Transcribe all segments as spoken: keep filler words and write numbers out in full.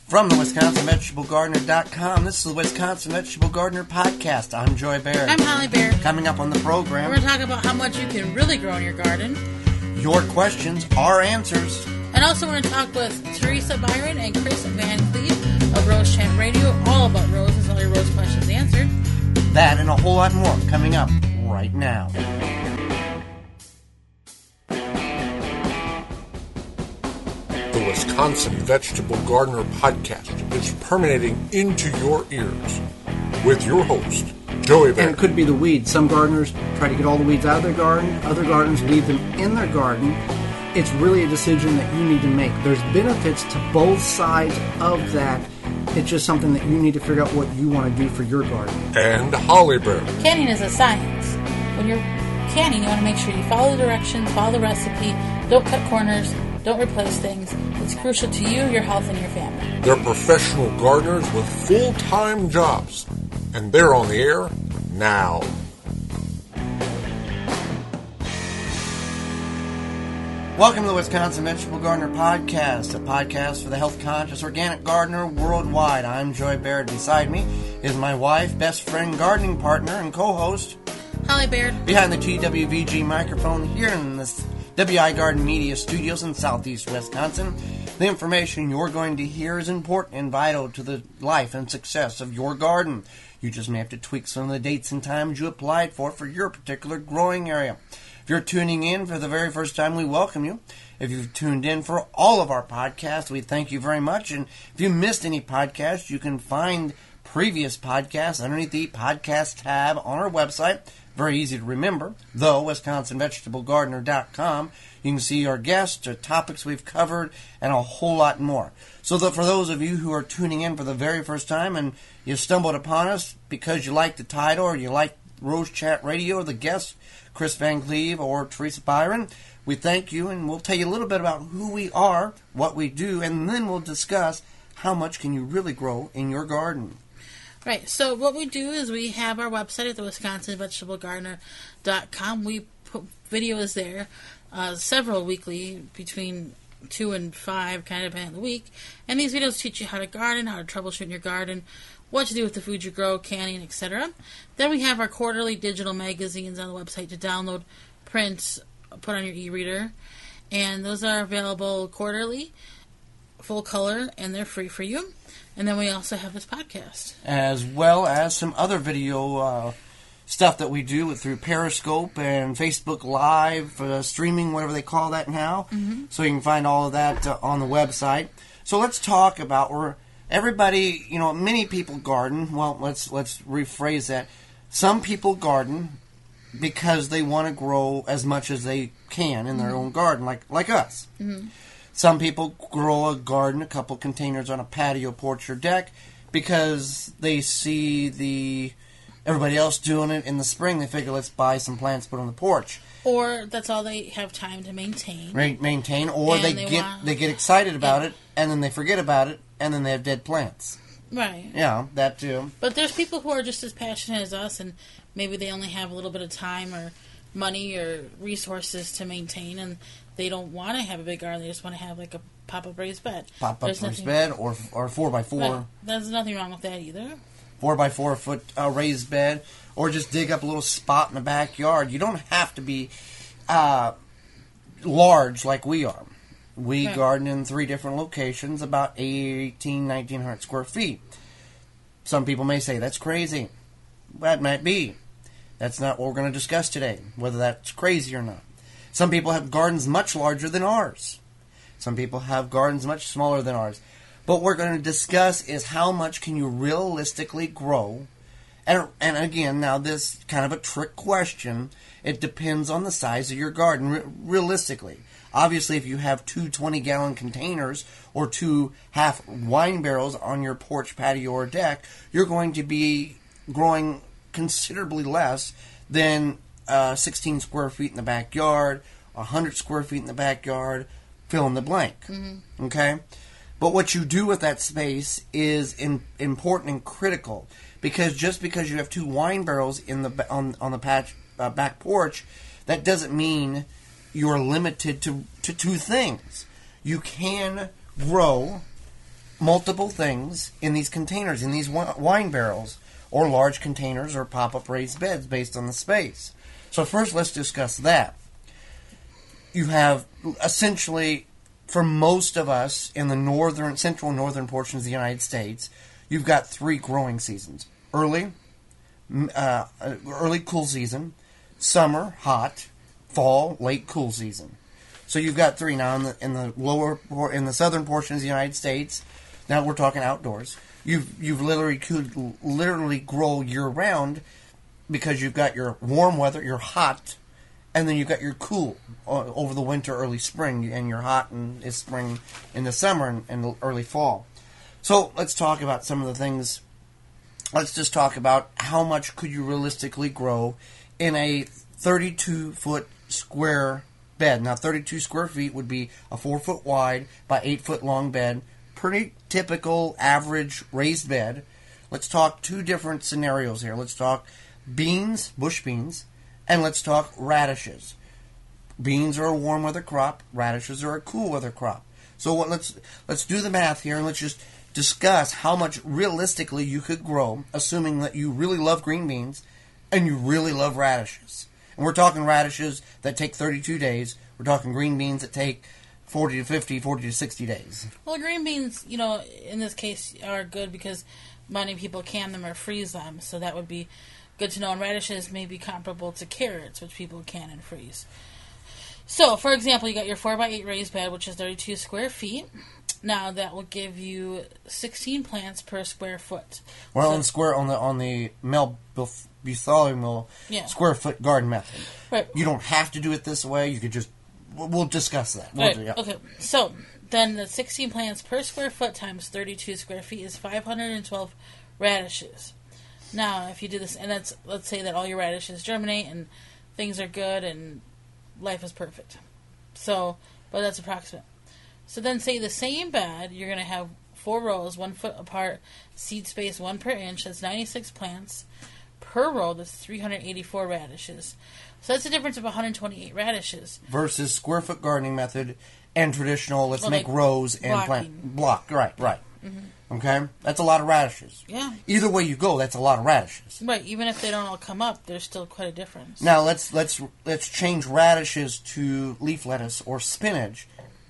From the Wisconsin Vegetable Gardener dot com, this is the Wisconsin Vegetable Gardener Podcast. I'm Joy Baird. I'm Holly Baird. Coming up on the program, we're going to talk about how much you can really grow in your garden. Your questions, our answers. And also we're going to talk with Teresa Byron and Chris Van Cleve of Rose Chat Radio, all about roses, all your rose questions answered. That and a whole lot more coming up right now. The Wisconsin Vegetable Gardener Podcast is permeating into your ears with your host, Joey Baird. And it could be the weeds. Some gardeners try to get all the weeds out of their garden. Other gardeners leave them in their garden. It's really a decision that you need to make. There's benefits to both sides of that. It's just something that you need to figure out what you want to do for your garden. And Holly Baird. Canning is a science. When you're canning, you want to make sure you follow the directions, follow the recipe, don't cut corners, don't replace things. It's crucial to you, your health, and your family. They're professional gardeners with full-time jobs, and they're on the air now. Welcome to the Wisconsin Vegetable Gardener Podcast, a podcast for the health-conscious organic gardener worldwide. I'm Joy Baird. Beside me is my wife, best friend, gardening partner, and co-host, Holly Baird. Behind the T W V G microphone here in the W I Garden Media Studios in southeast Wisconsin. The information you're going to hear is important and vital to the life and success of your garden. You just may have to tweak some of the dates and times you applied for for your particular growing area. If you're tuning in for the very first time, we welcome you. If you've tuned in for all of our podcasts, we thank you very much. And if you missed any podcasts, you can find previous podcasts underneath the podcast tab on our website. Very easy to remember, the Wisconsin Vegetable Gardener dot com. You can see our guests, the topics we've covered, and a whole lot more. So that for those of you who are tuning in for the very first time and you stumbled upon us because you like the title or you like Rose Chat Radio or the guests, Chris Van Cleve or Teresa Byron, we thank you, and we'll tell you a little bit about who we are, what we do, and then we'll discuss how much can you really grow in your garden. Right, so what we do is we have our website at the Wisconsin Vegetable Gardener dot com. We put videos there, uh, several weekly, between two and five, kind of depending on the week. And these videos teach you how to garden, how to troubleshoot in your garden, what to do with the food you grow, canning, et cetera. Then we have our quarterly digital magazines on the website to download, print, put on your e-reader. And those are available quarterly, full color, and they're free for you. And then we also have this podcast. As well as some other video uh, stuff that we do with, through Periscope and Facebook Live, uh, streaming, whatever they call that now. Mm-hmm. So you can find all of that uh, on the website. So let's talk about where everybody, you know, many people garden. Well, let's let's rephrase that. Some people garden because they want to grow as much as they can in their mm-hmm. own garden, like, like us. Mm-hmm. Some people grow a garden, a couple containers on a patio, porch, or deck because they see the everybody else doing it in the spring. They figure, let's buy some plants, put on the porch. Or that's all they have time to maintain. Right, maintain, or they, they get want, they get excited about yeah. it, and then they forget about it, and then they have dead plants. Right. Yeah, that too. But there's people who are just as passionate as us, and maybe they only have a little bit of time or money or resources to maintain, and they don't want to have a big garden. They just want to have like a pop-up raised bed. Pop-up raised nothing, bed or or four by four. Right. There's nothing wrong with that either. Four by four foot uh, raised bed, or just dig up a little spot in the backyard. You don't have to be uh, large like we are. We right. garden in three different locations, about eighteen, nineteen hundred square feet. Some people may say that's crazy. That might be. That's not what we're going to discuss today, whether that's crazy or not. Some people have gardens much larger than ours. Some people have gardens much smaller than ours. But what we're going to discuss is how much can you realistically grow. And, and again, now this kind of a trick question. It depends on the size of your garden, re- realistically. Obviously, if you have two twenty-gallon containers or two half wine barrels on your porch, patio, or deck, you're going to be growing considerably less than uh, sixteen square feet in the backyard, one hundred square feet in the backyard, fill in the blank. Mm-hmm. Okay? But what you do with that space is in, important and critical, because just because you have two wine barrels in the on on the patch, uh, back porch, that doesn't mean you're limited to, to two things. You can grow multiple things in these containers, in these wi- wine barrels, or large containers, or pop-up raised beds based on the space. So first, let's discuss that. You have essentially, for most of us in the northern, central northern portions of the United States, you've got three growing seasons: early, uh, early cool season, summer hot, fall late cool season. So you've got three now in the in the lower in the southern portions of the United States. Now we're talking outdoors. You've you've literally could literally grow year round because you've got your warm weather, your hot, and then you've got your cool uh, over the winter, early spring, and your hot and is spring in the summer and, and early fall. So let's talk about some of the things. Let's just talk about how much could you realistically grow in a thirty-two foot square bed. Now, thirty-two square feet would be a four foot wide by eight foot long bed. Pretty typical average raised bed. Let's talk two different scenarios here. Let's talk beans, bush beans, and let's talk radishes. Beans are a warm weather crop. Radishes are a cool weather crop. So what, let's let's do the math here and let's just discuss how much realistically you could grow, assuming that you really love green beans and you really love radishes. And we're talking radishes that take thirty-two days. We're talking green beans that take forty to fifty, forty to sixty days. Well, green beans, you know, in this case are good because many people can them or freeze them. So that would be good to know. And radishes may be comparable to carrots, which people can and freeze. So, for example, you got your four by eight raised bed, which is thirty-two square feet. Now that will give you sixteen plants per square foot. Well, so, on square on the on the Mel Bartholomew yeah. square foot garden method. Right. You don't have to do it this way. You could just we'll, we'll discuss that. We'll right. do, yeah. Okay. So then the sixteen plants per square foot times thirty-two square feet is five hundred twelve radishes. Now, if you do this, and that's let's say that all your radishes germinate and things are good and life is perfect. So, but that's approximate. So then say the same bed, you're going to have four rows, one foot apart, seed space one per inch. That's ninety-six plants per row. That's three hundred eighty-four radishes. So that's a difference of one hundred twenty-eight radishes. Versus square foot gardening method and traditional, let's well, make like rows and blocking. plant. Block, right, right. Mm-hmm. Okay? That's a lot of radishes. Yeah. Either way you go, that's a lot of radishes. Right, even if they don't all come up, there's still quite a difference. Now let's let's let's change radishes to leaf lettuce or spinach.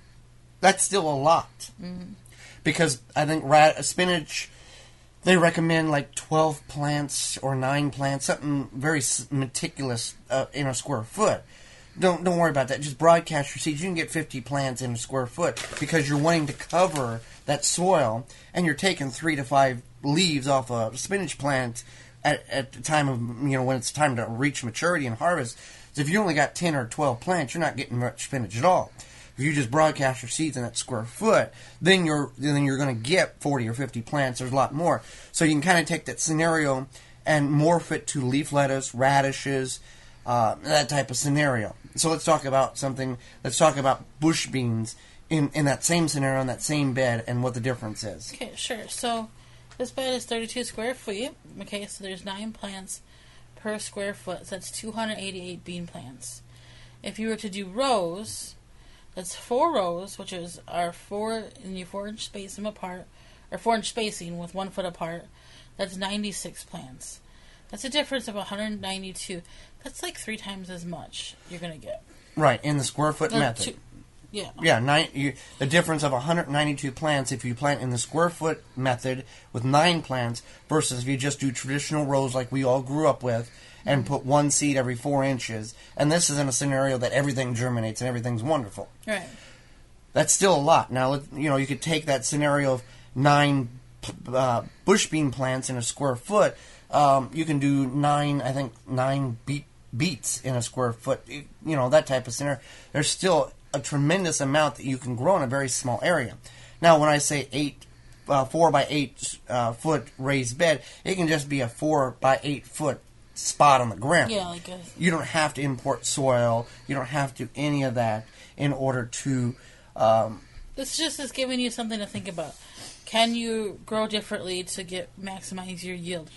That's still a lot. Mm-hmm. Because I think rad- spinach, they recommend like twelve plants or nine plants, something very meticulous uh, in a square foot. Don't don't worry about that. Just broadcast your seeds. You can get fifty plants in a square foot because you're wanting to cover that soil, and you're taking three to five leaves off a spinach plant at, at the time of, you know, when it's time to reach maturity and harvest. So if you only got ten or twelve plants, you're not getting much spinach at all. If you just broadcast your seeds in that square foot, then you're then you're going to get forty or fifty plants. There's a lot more. So you can kind of take that scenario and morph it to leaf lettuce, radishes, uh, that type of scenario. So let's talk about something. Let's talk about bush beans in, in that same scenario, in that same bed, and what the difference is. Okay, sure. So this bed is thirty-two square feet. Okay, so there's nine plants per square foot. So that's two hundred eighty-eight bean plants. If you were to do rows, that's four rows, which is our four in your four inch spacing apart, or four inch spacing with one foot apart. That's ninety-six plants. That's a difference of one hundred ninety-two. That's like three times as much you're gonna get. Right, in the square foot No, method. two, yeah. Yeah, nine, you, the difference of one hundred ninety-two plants if you plant in the square foot method with nine plants versus if you just do traditional rows like we all grew up with and put one seed every four inches. And this is in a scenario that everything germinates and everything's wonderful. Right. That's still a lot. Now, you know, you could take that scenario of nine uh, bush bean plants in a square foot. Um, you can do nine, I think, nine beet, beets in a square foot. You know, that type of scenario. There's still a tremendous amount that you can grow in a very small area. Now, when I say eight, uh, four by eight uh, foot raised bed, it can just be a four by eight foot spot on the ground. Yeah, like a... You don't have to import soil. You don't have to do any of that in order to... Um, this just is giving you something to think about. Can you grow differently to get maximize your yield?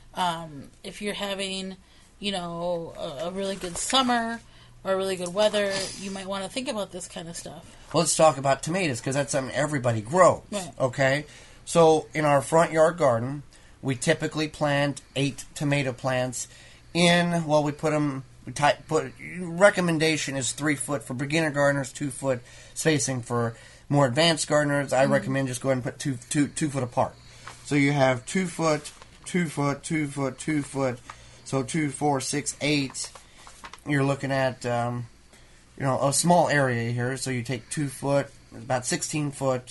Um, if you're having, you know, a, a really good summer or really good weather, you might want to think about this kind of stuff. Well, let's talk about tomatoes because that's something everybody grows. Right. Okay, So in our front yard garden, we typically plant eight tomato plants in, well, we put them, we type, put, recommendation is three foot for beginner gardeners, two foot spacing for more advanced gardeners. I mm-hmm. recommend just go ahead and put two, two, two foot apart. So you have two foot, two foot, two foot, two foot, so two, four, six, eight. You're looking at, um, you know, a small area here. So you take two foot, about sixteen foot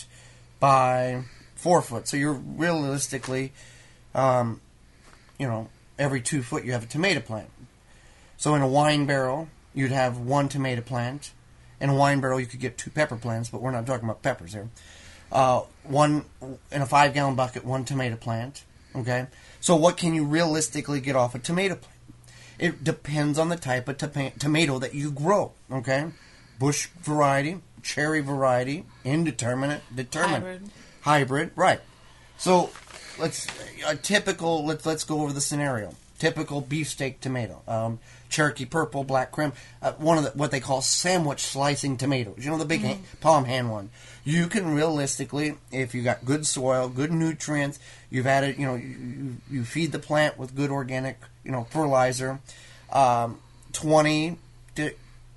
by four foot. So you're realistically, um, you know, every two foot you have a tomato plant. So in a wine barrel, you'd have one tomato plant. In a wine barrel, you could get two pepper plants, but we're not talking about peppers here. Uh, one in a five-gallon bucket, one tomato plant. Okay, so what can you realistically get off a tomato plant? It depends on the type of to- tomato that you grow. Okay, bush variety, cherry variety, indeterminate, determinate, hybrid, hybrid, right? So let's a typical. Let's let's go over the scenario. Typical beefsteak tomato, um, Cherokee purple, black crim, uh, one of the, what they call sandwich slicing tomatoes. You know, the big mm-hmm. hand, palm hand one. You can realistically, if you got good soil, good nutrients, you've added, you know, you, you feed the plant with good organic, you know, fertilizer, um, twenty to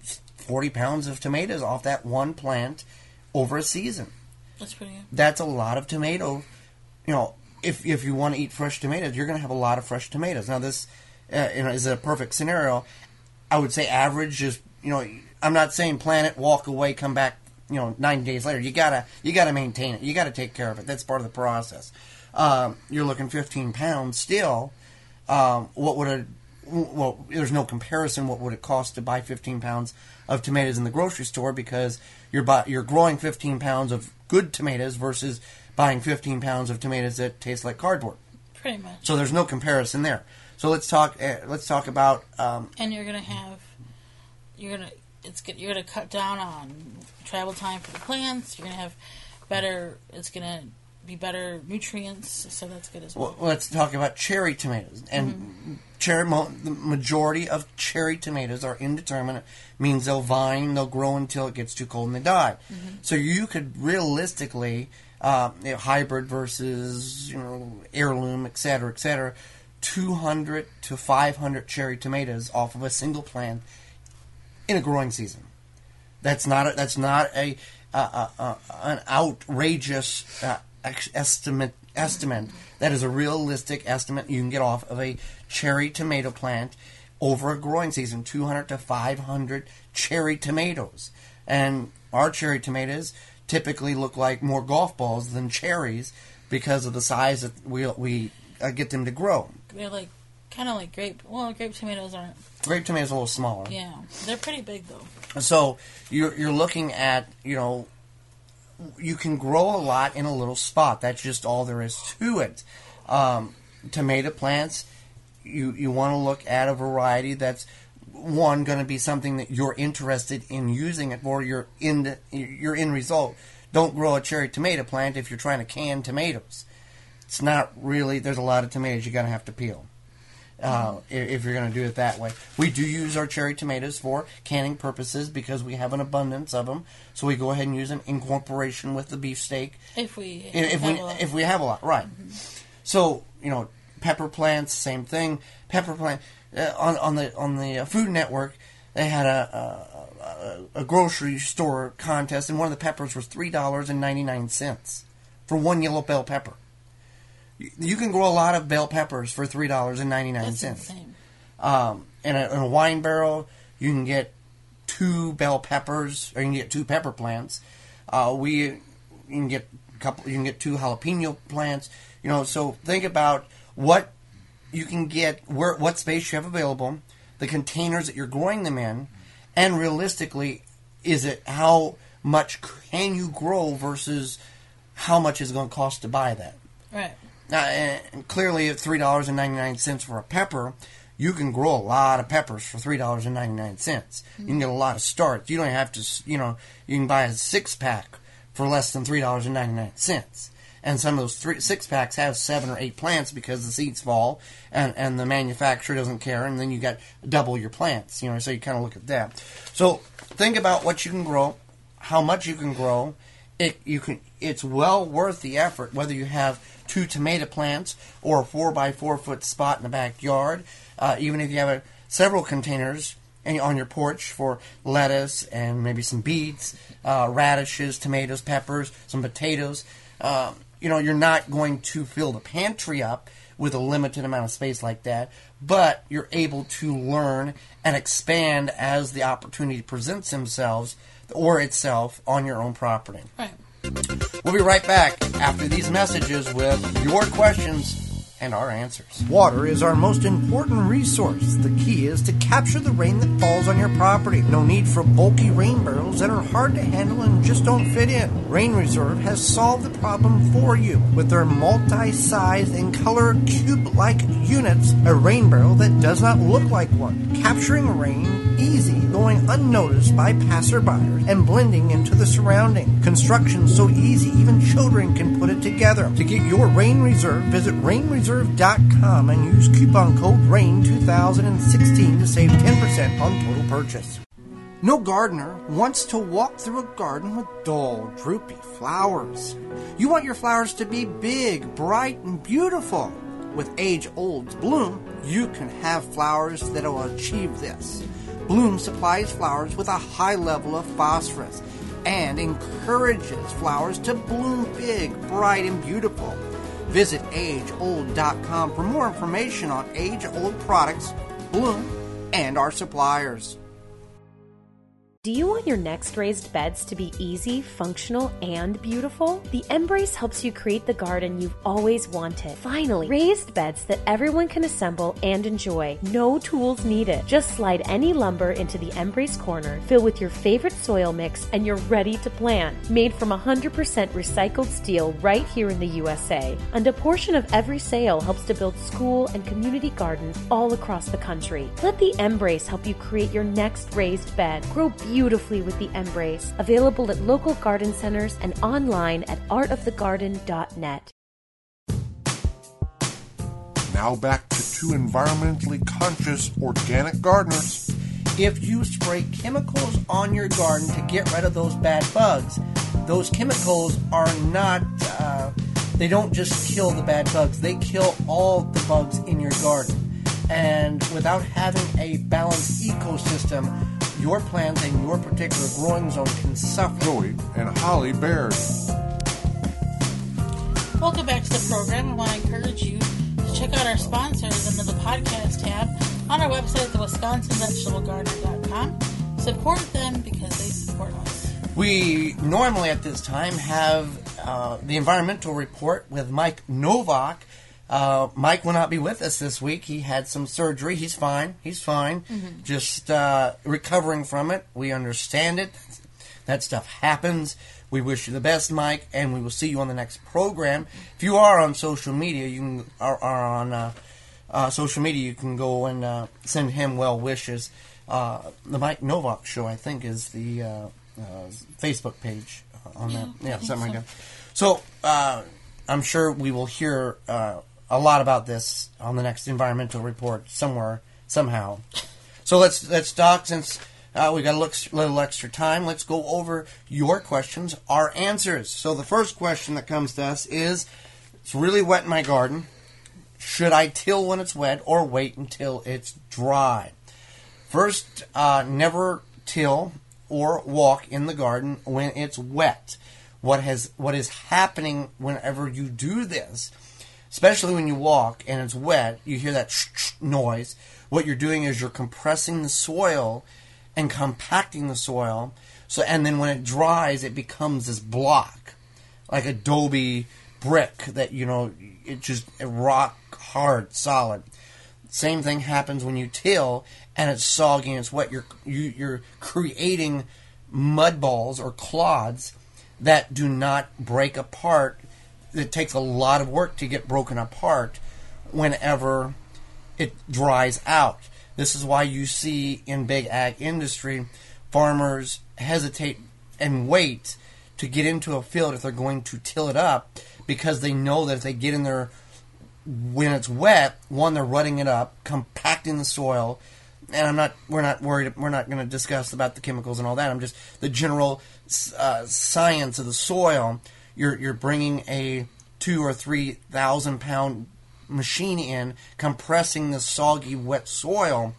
forty pounds of tomatoes off that one plant over a season. That's pretty good. That's a lot of tomato, you know. If if you want to eat fresh tomatoes, you're going to have a lot of fresh tomatoes. Now, this uh, you know, is a perfect scenario. I would say average is, you know, I'm not saying plant it, walk away, come back, you know, nine days later. You gotta you gotta maintain it. You gotta take care of it. That's part of the process. Um, you're looking fifteen pounds still. Um, what would a well? There's no comparison. What would it cost to buy fifteen pounds of tomatoes in the grocery store, because you're buy, you're growing fifteen pounds of good tomatoes versus buying fifteen pounds of tomatoes that taste like cardboard. Pretty much. So there's no comparison there. So let's talk. Uh, let's talk about. Um, and you're gonna have, you're gonna it's good. You're gonna cut down on travel time for the plants. You're gonna have better. It's gonna be better nutrients. So that's good as well. well let's talk about cherry tomatoes. And mm-hmm. cherry. Mo- the majority of cherry tomatoes are indeterminate. Means they'll vine. They'll grow until it gets too cold and they die. Mm-hmm. So you could realistically. Uh, you know, hybrid versus, you know, heirloom, et cetera, et cetera, two hundred to five hundred cherry tomatoes off of a single plant in a growing season. That's not a, that's not a uh, uh, uh, an outrageous uh, estimate. Estimate that is a realistic estimate you can get off of a cherry tomato plant over a growing season. two hundred to five hundred cherry tomatoes, and our cherry tomatoes typically look like more golf balls than cherries because of the size that we we uh, get them to grow. They're like kind of like grape. Well, grape tomatoes aren't. Grape tomatoes are a little smaller. Yeah, they're pretty big though. So you're you're looking at, you know, you can grow a lot in a little spot. That's just all there is to it. Um, tomato plants, you you want to look at a variety that's one going to be something that you're interested in using it for your end your end result. Don't grow a cherry tomato plant if you're trying to can tomatoes. It's not really. There's a lot of tomatoes you're going to have to peel uh, if, if you're going to do it that way. We do use our cherry tomatoes for canning purposes because we have an abundance of them. So we go ahead and use them in cooperation with the beefsteak. If we if, if we if we have a lot, right? Mm-hmm. So you know, pepper plants, same thing. Pepper plant. Uh, on on the on the uh, Food Network, they had a, a a grocery store contest, and one of the peppers was three dollars and ninety nine cents for one yellow bell pepper. You, you can grow a lot of bell peppers for three dollars and ninety nine cents. Um, in, a, in a wine barrel, you can get two bell peppers, or you can get two pepper plants. Uh, we you can get a couple. You can get two jalapeno plants. You know, so think about what you can get, where what space you have available, the containers that you're growing them in, and realistically, is it how much can you grow versus how much is it going to cost to buy that? Right. Now, and clearly, at three dollars and ninety nine cents for a pepper, you can grow a lot of peppers for three dollars and ninety nine cents. Mm-hmm. You can get a lot of starts. You don't have to, you know, you can buy a six pack for less than three dollars and ninety nine cents. And some of those three, six packs have seven or eight plants because the seeds fall, and, and the manufacturer doesn't care, and then you got double your plants. You know, so you kind of look at that. So think about what you can grow, how much you can grow, it you can it's well worth the effort, whether you have two tomato plants or a four by four foot spot in the backyard, uh, even if you have a, several containers on your porch for lettuce and maybe some beets, uh, radishes, tomatoes, peppers, some potatoes. Uh, you know, you're not going to fill the pantry up with a limited amount of space like that, but you're able to learn and expand as the opportunity presents themselves or itself on your own property. Right. We'll be right back after these messages with your questions and our answers. Water is our most important resource. The key is to capture the rain that falls on your property. No need for bulky rain barrels that are hard to handle and just don't fit in. Rain Reserve has solved the problem for you with their multi-sized and color cube-like units, a rain barrel that does not look like one. Capturing rain easy, going unnoticed by passerbyers and blending into the surrounding. Construction so easy, even children can put it together. To get your Rain Reserve, visit rain reserve dot com and use coupon code RAIN two thousand sixteen to save ten percent on total purchase. No gardener wants to walk through a garden with dull, droopy flowers. You want your flowers to be big, bright, and beautiful. With Age-Old Bloom, you can have flowers that will achieve this. Bloom supplies flowers with a high level of phosphorus and encourages flowers to bloom big, bright, and beautiful. Visit age old dot com for more information on Age-Old products, Bloom, and our suppliers. Do you want your next raised beds to be easy, functional, and beautiful? The Embrace helps you create the garden you've always wanted. Finally, raised beds that everyone can assemble and enjoy. No tools needed. Just slide any lumber into the Embrace corner, fill with your favorite soil mix, and you're ready to plant. Made from one hundred percent recycled steel right here in the U S A. And a portion of every sale helps to build school and community gardens all across the country. Let the Embrace help you create your next raised bed. Grow beautifully with the Embrace. Available at local garden centers and online at art of the garden dot net. Now back to two environmentally conscious organic gardeners. If you spray chemicals on your garden to get rid of those bad bugs, those chemicals are not, uh, they don't just kill the bad bugs, they kill all the bugs in your garden. And without having a balanced ecosystem, your plants and your particular growing zone can suffer. Joey and Holly Baird. Welcome back to the program. I want to encourage you to check out our sponsors under the podcast tab on our website at the wisconsin vegetable gardener dot com. Support them because they support us. We normally at this time have uh, the environmental report with Mike Novak. Uh, Mike will not be with us this week. He had some surgery. He's fine. He's fine. Mm-hmm. Just uh, recovering from it. We understand it. That stuff happens. We wish you the best, Mike, and we will see you on the next program. If you are on social media, you can are, are on uh, uh, social media. You can go and uh, send him well wishes. Uh, the Mike Novak Show, I think, is the uh, uh, Facebook page on yeah, that. Yeah, something so. like that. So uh, I'm sure we will hear Uh, a lot about this on the next environmental report somewhere, somehow. So let's let's talk, since uh, we got a little, little extra time. Let's go over your questions, our answers. So the first question that comes to us is, it's really wet in my garden. Should I till when it's wet or wait until it's dry? First, uh, never till or walk in the garden when it's wet. What has what is happening whenever you do this, especially when you walk and it's wet, you hear that sh-sh noise. What you're doing is you're compressing the soil and compacting the soil. So, and then when it dries, it becomes this block, like adobe brick that, you know, it just it rock hard, solid. Same thing happens when you till and it's soggy and it's wet. You're you, you're creating mud balls or clods that do not break apart. It takes a lot of work to get broken apart whenever it dries out. This is why you see in big ag industry, farmers hesitate and wait to get into a field if they're going to till it up, because they know that if they get in there when it's wet, one, they're rutting it up, compacting the soil. And I'm not, we're not worried, we're not going to discuss about the chemicals and all that. I'm just, the general uh, science of the soil. You're you're bringing a two or three thousand pound machine in, compressing the soggy, wet soil,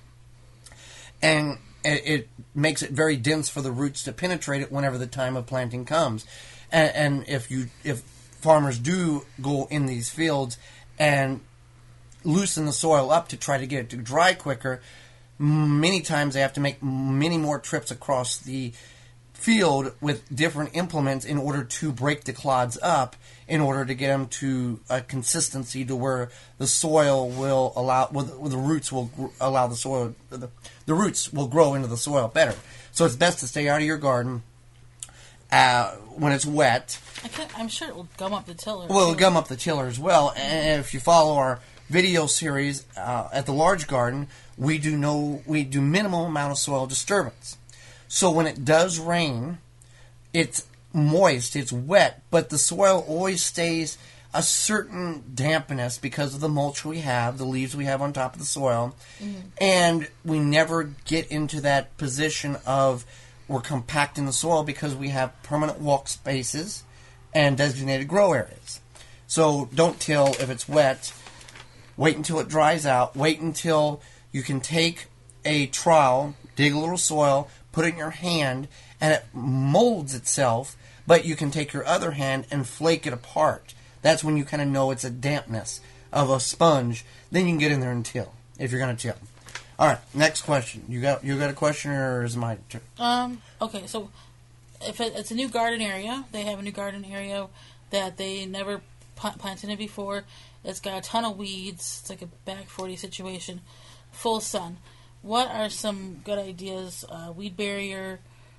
and it, it makes it very dense for the roots to penetrate it whenever the time of planting comes. And, and if you if farmers do go in these fields and loosen the soil up to try to get it to dry quicker, many times they have to make many more trips across the field with different implements in order to break the clods up, in order to get them to a consistency to where the soil will allow, well, the, the roots will gr- allow the soil, the, the roots will grow into the soil better. So it's best to stay out of your garden uh, when it's wet. I can't, I'm sure it will gum up the tiller. Well, it'll gum up the tiller as well. And if you follow our video series uh, at the Large Garden, we do no, we do minimal amount of soil disturbance. So when it does rain, it's moist, it's wet, but the soil always stays a certain dampness because of the mulch we have, the leaves we have on top of the soil, mm-hmm. and we never get into that position of we're compacting the soil because we have permanent walk spaces and designated grow areas. So don't till if it's wet. Wait until it dries out. Wait until you can take a trowel, dig a little soil, put it in your hand, and it molds itself, but you can take your other hand and flake it apart. That's when you kind of know it's a dampness of a sponge. Then you can get in there and till, if you're going to till. All right, next question. You got you got a question, or is it my turn? Um. Okay, so if it, it's a new garden area, they have a new garden area that they never pl- planted in before. It's got a ton of weeds. It's like a back forty situation, full sun. What are some good ideas, uh, weed barrier,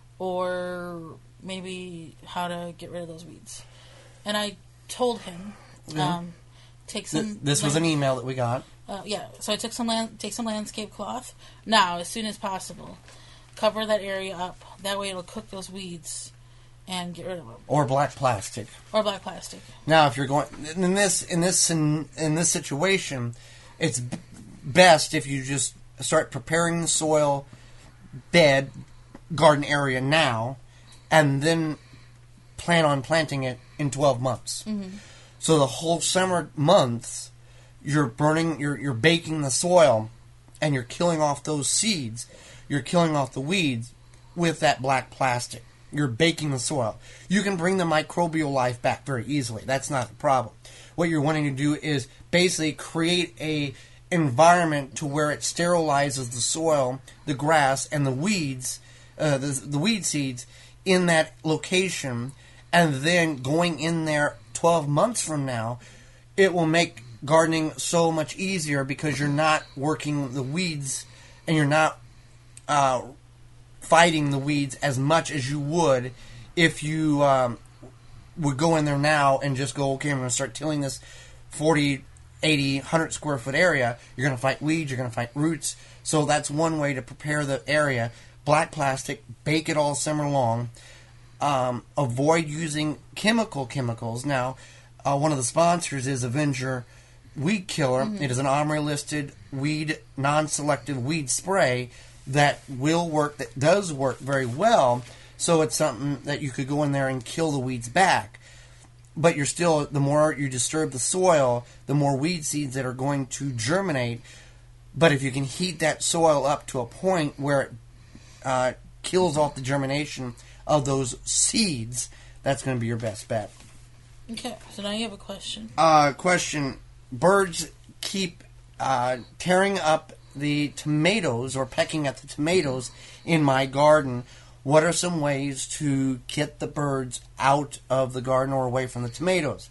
or maybe how to get rid of those weeds? And I told him, mm-hmm. um, take some. Th- this was an email that we got. Uh, yeah, so I took some land, take some landscape cloth now, as soon as possible. Cover that area up. That way, it'll cook those weeds and get rid of them. Or black plastic. Or black plastic. Now, if you're going in this in this in, in this situation, it's b- best if you just start preparing the soil bed garden area now, and then plan on planting it in twelve months. Mm-hmm. So the whole summer months, you're burning, you're you're baking the soil, and you're killing off those seeds. You're killing off the weeds with that black plastic. You're baking the soil. You can bring the microbial life back very easily. That's not the problem. What you're wanting to do is basically create a environment to where it sterilizes the soil, the grass, and the weeds, uh, the, the weed seeds in that location, and then going in there twelve months from now, it will make gardening so much easier because you're not working the weeds and you're not uh, fighting the weeds as much as you would if you um, would go in there now and just go, okay, I'm going to start tilling this forty, eighty, one hundred square foot area. You're going to fight weeds, you're going to fight roots. So that's one way to prepare the area. Black plastic, bake it all summer long. Um, avoid using chemical chemicals. Now, uh, one of the sponsors is Avenger Weed Killer. Mm-hmm. It is an OMRI-listed weed, non-selective weed spray that will work, that does work very well. So it's something that you could go in there and kill the weeds back. But you're still, the more you disturb the soil, the more weed seeds that are going to germinate. But if you can heat that soil up to a point where it uh, kills off the germination of those seeds, that's going to be your best bet. Okay, so now you have a question. Uh, question. Birds keep uh, tearing up the tomatoes or pecking at the tomatoes in my garden. What are some ways to get the birds out of the garden or away from the tomatoes?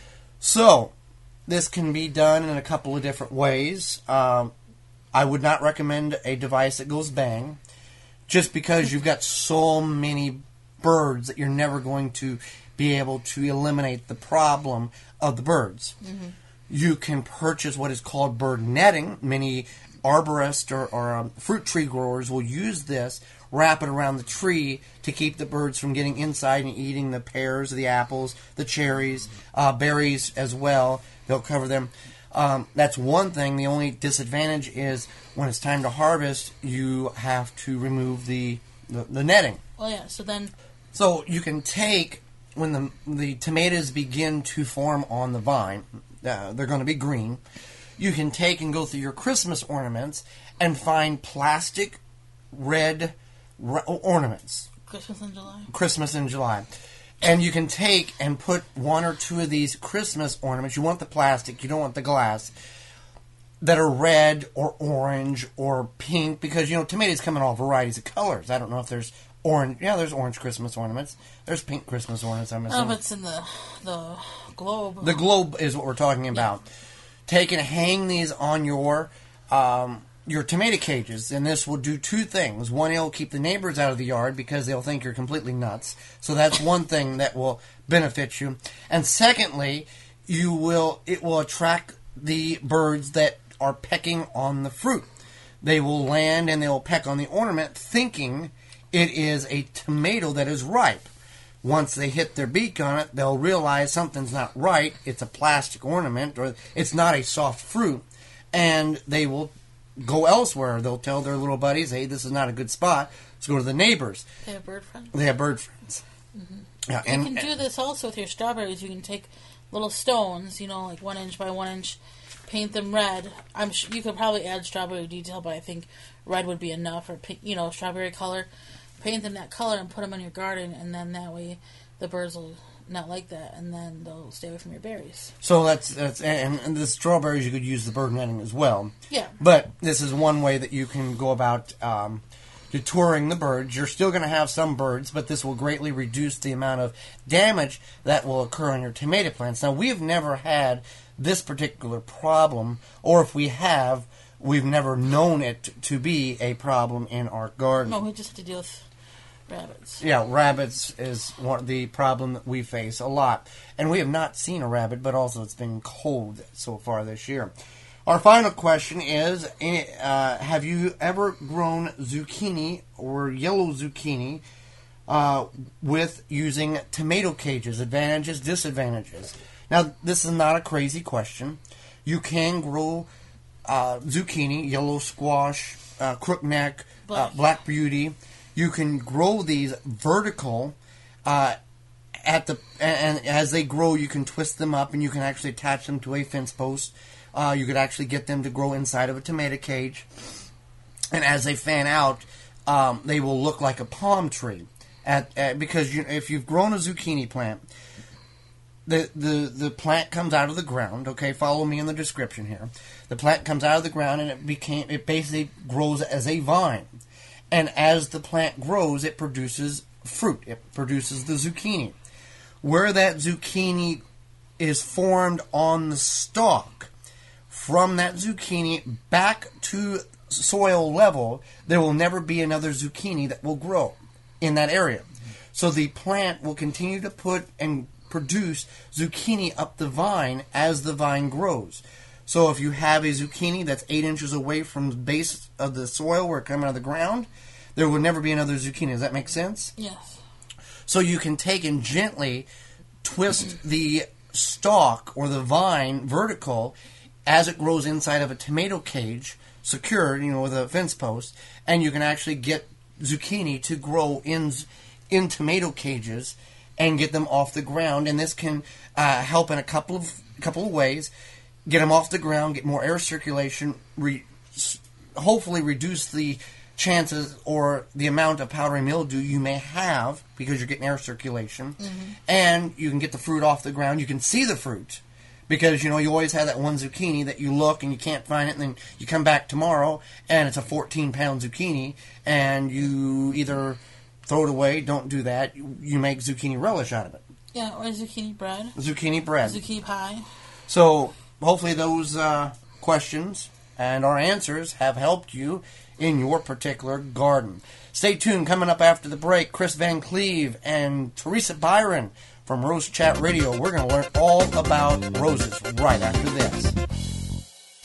So, this can be done in a couple of different ways. Um, I would not recommend a device that goes bang, just because you've got so many birds that you're never going to be able to eliminate the problem of the birds. Mm-hmm. You can purchase what is called bird netting. Many arborists or, or um, fruit tree growers will use this, wrap it around the tree to keep the birds from getting inside and eating the pears, the apples, the cherries, uh, berries as well. They'll cover them. Um, that's one thing. The only disadvantage is when it's time to harvest, you have to remove the, the, the netting. Well, yeah, so then... So you can take, when the the tomatoes begin to form on the vine, uh, they're going to be green. You can take and go through your Christmas ornaments and find plastic red re- ornaments. Christmas in July. Christmas in July. And you can take and put one or two of these Christmas ornaments. You want the plastic, you don't want the glass, that are red or orange or pink, because, you know, tomatoes come in all varieties of colors. I don't know if there's orange. Yeah, there's orange Christmas ornaments. There's pink Christmas ornaments, I'm assuming. Oh, but it's in the, the globe. The globe is what we're talking about. Yeah. Take and hang these on your um, your tomato cages, and this will do two things. One, it'll keep the neighbors out of the yard because they'll think you're completely nuts. So that's one thing that will benefit you. And secondly, you will it will attract the birds that are pecking on the fruit. They will land and they will peck on the ornament thinking it is a tomato that is ripe. Once they hit their beak on it, they'll realize something's not right. It's a plastic ornament, or it's not a soft fruit, and they will go elsewhere. They'll tell their little buddies, hey, this is not a good spot. Let's go to the neighbors. They have bird friends. They have bird friends. Mm-hmm. Yeah, you and, can do this also with your strawberries. You can take little stones, you know, like one inch by one inch, paint them red. I'm sure you could probably add strawberry detail, but I think red would be enough, or pink, you know, strawberry color. Paint them that color and put them in your garden, and then that way the birds will not like that, and then they'll stay away from your berries. So that's that's and, and the strawberries you could use the bird netting as well. Yeah. But this is one way that you can go about um, detouring the birds. You're still going to have some birds, but this will greatly reduce the amount of damage that will occur on your tomato plants. Now, we have never had this particular problem, or if we have, we've never known it to be a problem in our garden. No, we just have to deal with rabbits. Yeah, rabbits is one the problem that we face a lot. And we have not seen a rabbit, but also it's been cold so far this year. Our final question is, uh, have you ever grown zucchini or yellow zucchini uh, with using tomato cages? Advantages, disadvantages. Now, this is not a crazy question. You can grow uh, zucchini, yellow squash, uh, crookneck, black. Uh, black beauty. You can grow these vertical uh, at the and, and as they grow, you can twist them up and you can actually attach them to a fence post. Uh, you could actually get them to grow inside of a tomato cage, and as they fan out, um, they will look like a palm tree. At, at because you, if you've grown a zucchini plant, the, the the plant comes out of the ground. Okay, follow me in the description here. The plant comes out of the ground and it became it basically grows as a vine. And as the plant grows, it produces fruit. It produces the zucchini. Where that zucchini is formed on the stalk, from that zucchini back to soil level, there will never be another zucchini that will grow in that area. So the plant will continue to put and produce zucchini up the vine as the vine grows. So if you have a zucchini that's eight inches away from the base of the soil where it comes out of the ground, there will never be another zucchini. Does that make sense? Yes. So you can take and gently twist the stalk or the vine vertical as it grows inside of a tomato cage, secured, you know, with a fence post, and you can actually get zucchini to grow in in tomato cages and get them off the ground. And this can uh, help in a couple of couple of ways. Get them off the ground, get more air circulation, re- hopefully reduce the chances or the amount of powdery mildew you may have because you're getting air circulation. Mm-hmm. And you can get the fruit off the ground. You can see the fruit because, you know, you always have that one zucchini that you look and you can't find it, and then you come back tomorrow and it's a fourteen-pound zucchini, and you either throw it away, don't do that, you, you make zucchini relish out of it. Yeah, or zucchini bread. Zucchini bread. Zucchini pie. So hopefully those uh, questions and our answers have helped you in your particular garden. Stay tuned. Coming up after the break, Chris Van Cleve and Teresa Byron from Rose Chat Radio. We're going to learn all about roses right after this.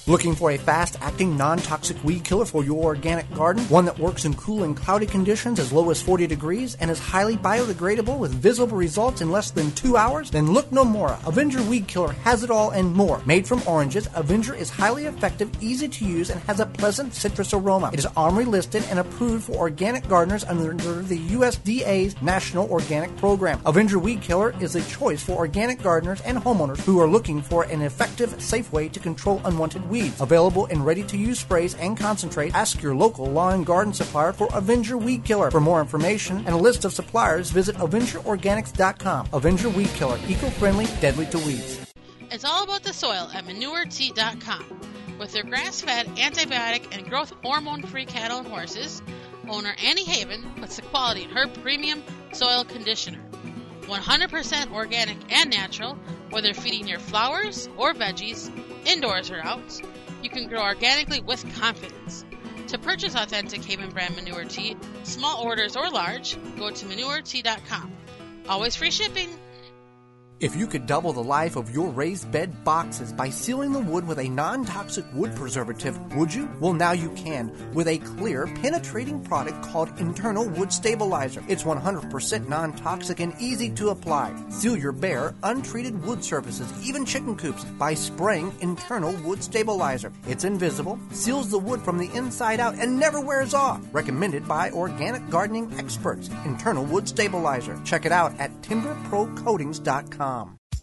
Looking for a fast-acting, non-toxic weed killer for your organic garden? One that works in cool and cloudy conditions as low as forty degrees and is highly biodegradable with visible results in less than two hours? Then look no more. Avenger Weed Killer has it all and more. Made from oranges, Avenger is highly effective, easy to use, and has a pleasant citrus aroma. It is OMRI listed and approved for organic gardeners under the U S D A's National Organic Program. Avenger Weed Killer is a choice for organic gardeners and homeowners who are looking for an effective, safe way to control unwanted weeds. Weeds. Available in ready-to-use sprays and concentrate. Ask your local lawn and garden supplier for Avenger Weed Killer. For more information and a list of suppliers, visit avenger organics dot com. Avenger Weed Killer. Eco-friendly, deadly to weeds. It's all about the soil at manure tea dot com. With their grass-fed, antibiotic, and growth hormone-free cattle and horses, owner Annie Haven puts the quality in her premium soil conditioner. one hundred percent organic and natural, whether feeding your flowers or veggies, indoors or out, you can grow organically with confidence. To purchase authentic Haven brand manure tea, small orders or large, go to manure tea dot com. Always free shipping. If you could double the life of your raised bed boxes by sealing the wood with a non-toxic wood preservative, would you? Well, now you can with a clear, penetrating product called Internal Wood Stabilizer. It's one hundred percent non-toxic and easy to apply. Seal your bare, untreated wood surfaces, even chicken coops, by spraying Internal Wood Stabilizer. It's invisible, seals the wood from the inside out, and never wears off. Recommended by organic gardening experts. Internal Wood Stabilizer. Check it out at timber pro coatings dot com.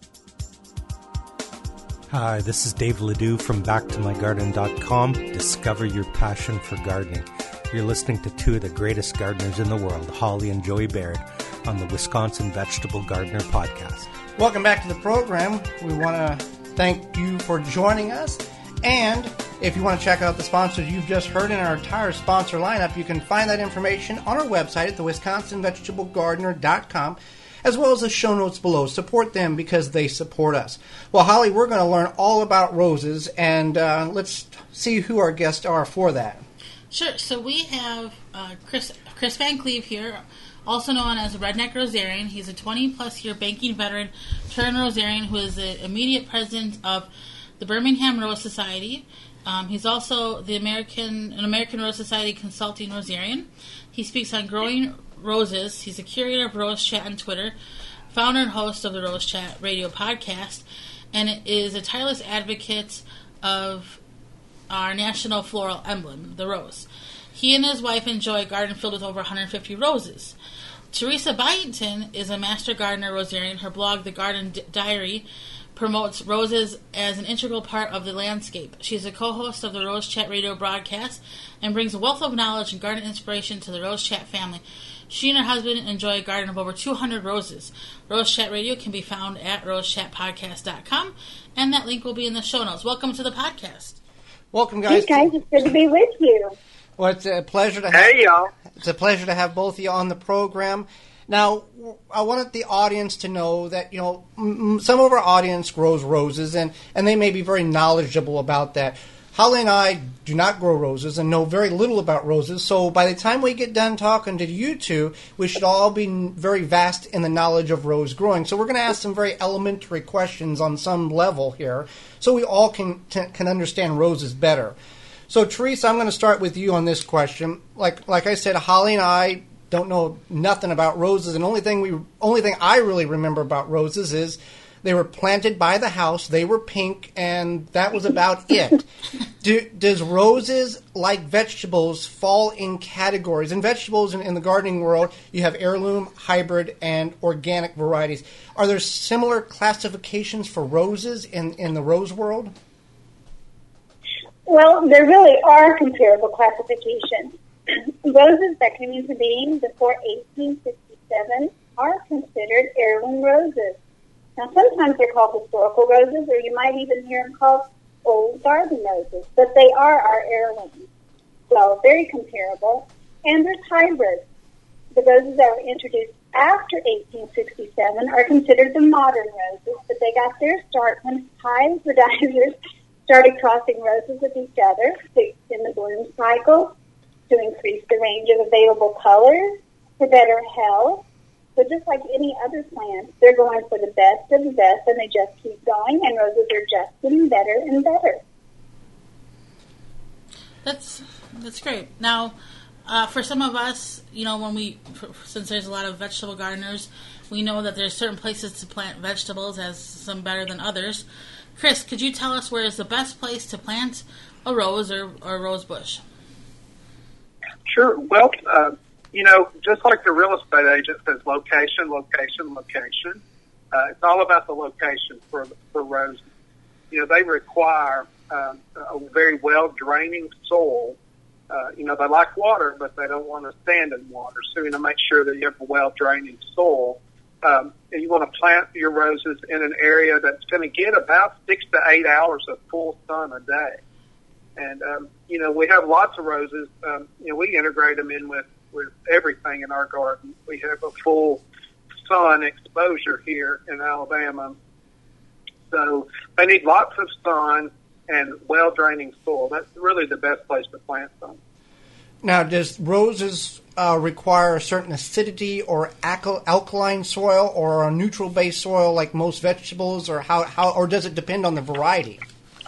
Hi, this is Dave Ledoux from back to my garden dot com. Discover your passion for gardening. You're listening to two of the greatest gardeners in the world, Holly and Joey Baird, on the Wisconsin Vegetable Gardener Podcast. Welcome back to the program. We want to thank you for joining us. And if you want to check out the sponsors you've just heard in our entire sponsor lineup, you can find that information on our website at the Wisconsin Vegetable Gardener dot com. As well as the show notes below. Support them because they support us. Well, Holly, we're going to learn all about roses, and uh, let's see who our guests are for that. Sure. So we have uh, Chris Chris Van Cleve here, also known as a Redneck Rosarian. He's a twenty-plus year banking veteran turned Rosarian who is the immediate president of the Birmingham Rose Society. Um, he's also the American an American Rose Society consulting Rosarian. He speaks on growing roses. He's a curator of Rose Chat on Twitter, founder and host of the Rose Chat radio podcast, and is a tireless advocate of our national floral emblem, the rose. He and his wife enjoy a garden filled with over one hundred fifty roses. Teresa Byington is a master gardener Rosarian. Her blog, The Garden D- Diary, promotes roses as an integral part of the landscape. She is a co-host of the Rose Chat radio broadcast and brings a wealth of knowledge and garden inspiration to the Rose Chat family. She and her husband enjoy a garden of over two hundred roses. Rose Chat Radio can be found at rose chat podcast dot com, and that link will be in the show notes. Welcome to the podcast. Welcome, guys. Hey, guys, it's good to be with you. Well, it's a pleasure to have, Hey, y'all. It's a pleasure to have both of you on the program. Now, I wanted the audience to know that, you know, m- some of our audience grows roses, and, and they may be very knowledgeable about that. Holly and I do not grow roses and know very little about roses, so by the time we get done talking to you two, we should all be very vast in the knowledge of rose growing. So we're going to ask some very elementary questions on some level here, so we all can t- can understand roses better. So, Teresa, I'm going to start with you on this question. Like like I said, Holly and I don't know nothing about roses, and only thing we only thing I really remember about roses is they were planted by the house, they were pink, and that was about it. Do, does roses, like vegetables, fall in categories? In vegetables, in, in the gardening world, you have heirloom, hybrid, and organic varieties. Are there similar classifications for roses in, in the rose world? Well, there really are comparable classifications. Roses that came into being before eighteen sixty-seven are considered heirloom roses. Now, sometimes they're called historical roses, or you might even hear them called old garden roses, but they are our heirlooms. So, very comparable. And there's hybrids. The roses that were introduced after eighteen sixty-seven are considered the modern roses, but they got their start when hybridizers started crossing roses with each other to extend the bloom cycle, to increase the range of available colors, for better health. So just like any other plant, they're going for the best of the best, and they just keep going, and roses are just getting better and better. That's that's great. Now, uh, for some of us, you know, when we, for, since there's a lot of vegetable gardeners, we know that there's certain places to plant vegetables, as some better than others. Chris, could you tell us where is the best place to plant a rose or, or a rose bush? Sure. Well, uh, you know, just like the real estate agent says, location, location, location. Uh, it's all about the location for for roses. You know, they require um, a very well-draining soil. Uh, you know, they like water, but they don't want to stand in water. So, you know, make sure that you have a well-draining soil. Um, and you want to plant your roses in an area that's going to get about six to eight hours of full sun a day. And, um, you know, we have lots of roses. Um, you know, we integrate them in with, with everything in our garden. We have a full sun exposure here in Alabama. So they need lots of sun and well-draining soil. That's really the best place to plant them. Now, does roses uh, require a certain acidity or alkal- alkaline soil or a neutral-based soil like most vegetables, or how, how, or does it depend on the variety?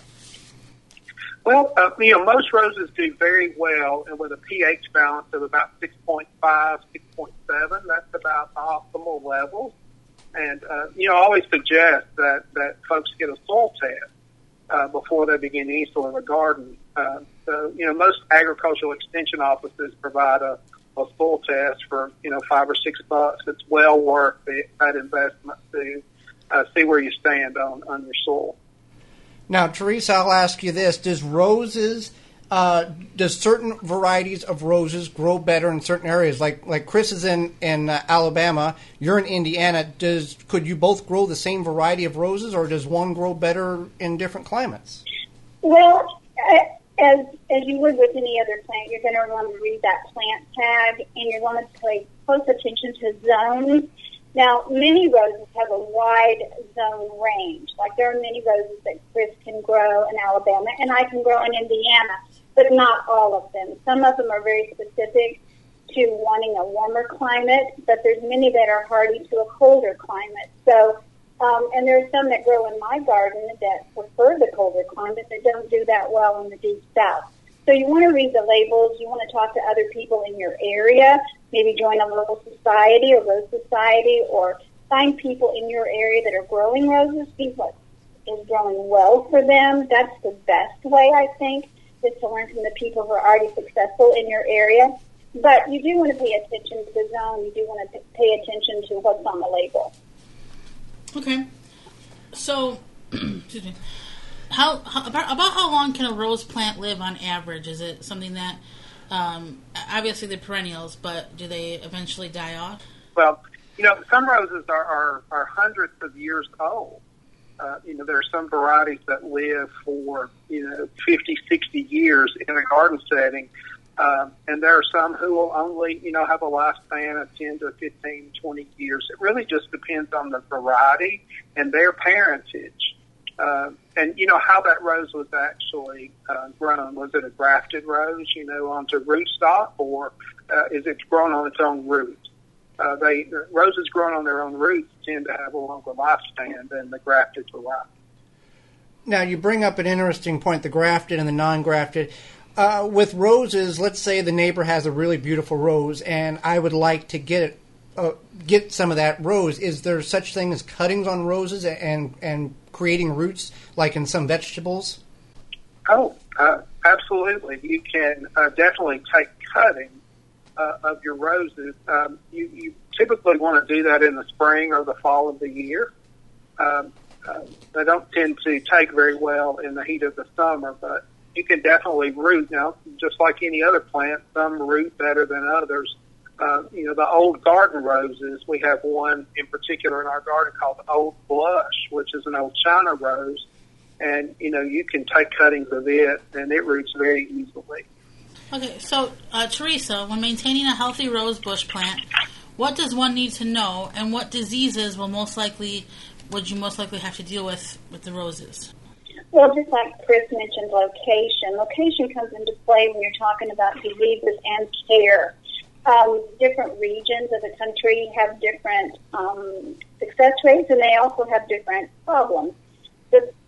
Well, uh, you know, most roses do very well and with a pH balance of about six point five, six point seven. That's about the optimal level. And, uh, you know, I always suggest that, that folks get a soil test uh, before they begin any sort of a garden. Uh, so, you know, most agricultural extension offices provide a, a soil test for, you know, five or six bucks. It's well worth the, that investment to uh, see where you stand on, on your soil. Now, Teresa, I'll ask you this. Does roses, uh, does certain varieties of roses grow better in certain areas? Like like Chris is in, in uh, Alabama, you're in Indiana. Does Could you both grow the same variety of roses, or does one grow better in different climates? Well, as as you would with any other plant, you're going to want to read that plant tag, and you're going to pay close attention to zones. Now, many roses have a wide zone range. Like there are many roses that Chris can grow in Alabama, and I can grow in Indiana, but not all of them. Some of them are very specific to wanting a warmer climate, but there's many that are hardy to a colder climate. So, um, and there are some that grow in my garden that prefer the colder climate that don't do that well in the deep south. So you want to read the labels. You want to talk to other people in your area. Maybe join a local society or rose society, or find people in your area that are growing roses, see what is growing well for them. That's the best way, I think, is to learn from the people who are already successful in your area. But you do want to pay attention to the zone. You do want to pay attention to what's on the label. Okay. So, excuse me. How, how about, about how long can a rose plant live on average? Is it something that, um, obviously they're perennials, but do they eventually die off? Well, you know, some roses are, are, are hundreds of years old. Uh, you know, there are some varieties that live for, you know, fifty, sixty years in a garden setting. Um, and there are some who will only, you know, have a lifespan of ten to fifteen, twenty years. It really just depends on the variety and their parentage. Uh, and, you know, how that rose was actually uh, grown. Was it a grafted rose, you know, onto rootstock, or uh, is it grown on its own roots? Uh, they roses grown on their own roots tend to have a longer lifespan than the grafted variety. Now, you bring up an interesting point, the grafted and the non-grafted. Uh, with roses, let's say the neighbor has a really beautiful rose, and I would like to get it, uh, get some of that rose. Is there such thing as cuttings on roses and and creating roots like in some vegetables? Oh, uh, absolutely. You can uh, definitely take cuttings uh, of your roses. Um, you, you typically want to do that in the spring or the fall of the year. Um, uh, they don't tend to take very well in the heat of the summer, but you can definitely root. Now, just like any other plant, some root better than others. Uh, you know, the old garden roses, we have one in particular in our garden called the Old Blush, which is an old China rose. And, you know, you can take cuttings of it, and it roots very easily. Okay, so, uh, Teresa, when maintaining a healthy rose bush plant, what does one need to know, and what diseases will most likely, would you most likely have to deal with with the roses? Well, just like Chris mentioned, location. Location comes into play when you're talking about diseases and care. Um, different regions of the country have different um, success rates, and they also have different problems. The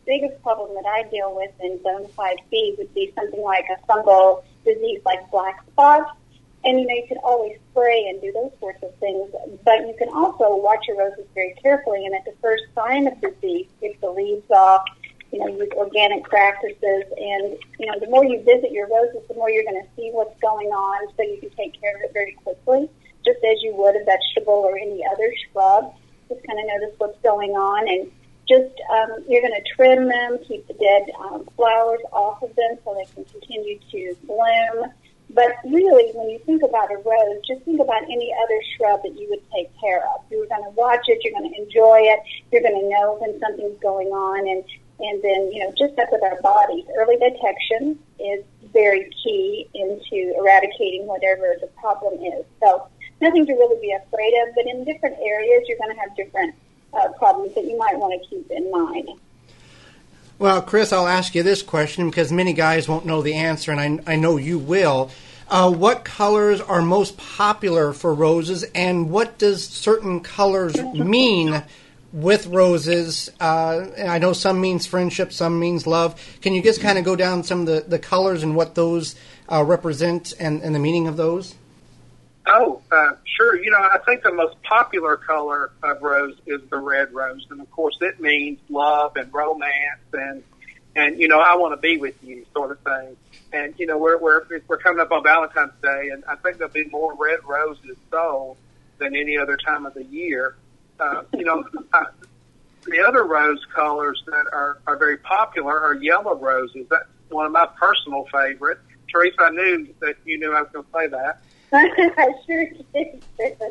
biggest problem that I deal with in Zone five B would be something like a fungal disease like black spots. And, you know, you can always spray and do those sorts of things, but you can also watch your roses very carefully, and at the first sign of disease, take the leaves off, you know, use organic practices, and, you know, the more you visit your roses, the more you're going to see what's going on, so you can take care of it very quickly, just as you would a vegetable or any other shrub. Just kind of notice what's going on, and just, um, you're going to trim them, keep the dead um, flowers off of them so they can continue to bloom. But really, when you think about a rose, just think about any other shrub that you would take care of. You're going to watch it, you're going to enjoy it, you're going to know when something's going on, and, and then, you know, just like with our bodies, early detection is very key into eradicating whatever the problem is. So nothing to really be afraid of, but in different areas, you're going to have different uh, problems that you might want to keep in mind. Well, Chris, I'll ask you this question because many guys won't know the answer, and I, I know you will. Uh, what colors are most popular for roses, and what does certain colors mean with roses? Uh, I know some means friendship, some means love. Can you just kind of go down some of the, the colors and what those uh, represent and, and the meaning of those? Oh, uh, sure. You know, I think the most popular color of rose is the red rose. And, of course, it means love and romance and, and you know, I want to be with you sort of thing. And, you know, we're, we're, we're coming up on Valentine's Day, and I think there'll be more red roses sold than any other time of the year. Uh, you know, I, the other rose colors that are, are very popular are yellow roses. That's one of my personal favorites. Teresa, I knew that you knew I was going to say that. I sure did.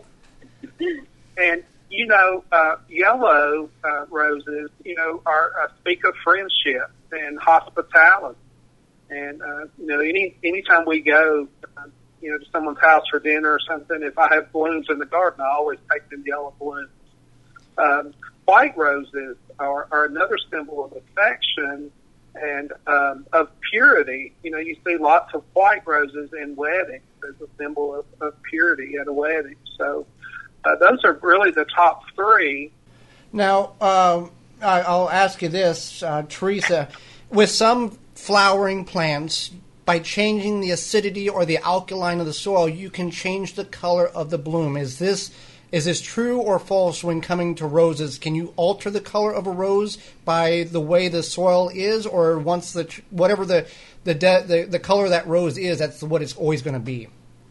And, you know, uh, yellow uh, roses, you know, are uh, speak of friendship and hospitality. And, uh, you know, any anytime we go, uh, you know, to someone's house for dinner or something, if I have blooms in the garden, I always take them yellow blooms. Um, white roses are, are another symbol of affection and um, of purity. You know, you see lots of white roses in weddings as a symbol of, of purity at a wedding. So uh, those are really the top three. Now, um, I, I'll ask you this, uh, Teresa. With some flowering plants, by changing the acidity or the alkaline of the soil, you can change the color of the bloom. Is this Is this true or false when coming to roses? Can you alter the color of a rose by the way the soil is, or once the whatever the the de, the, the color of that rose is, that's what it's always going to be?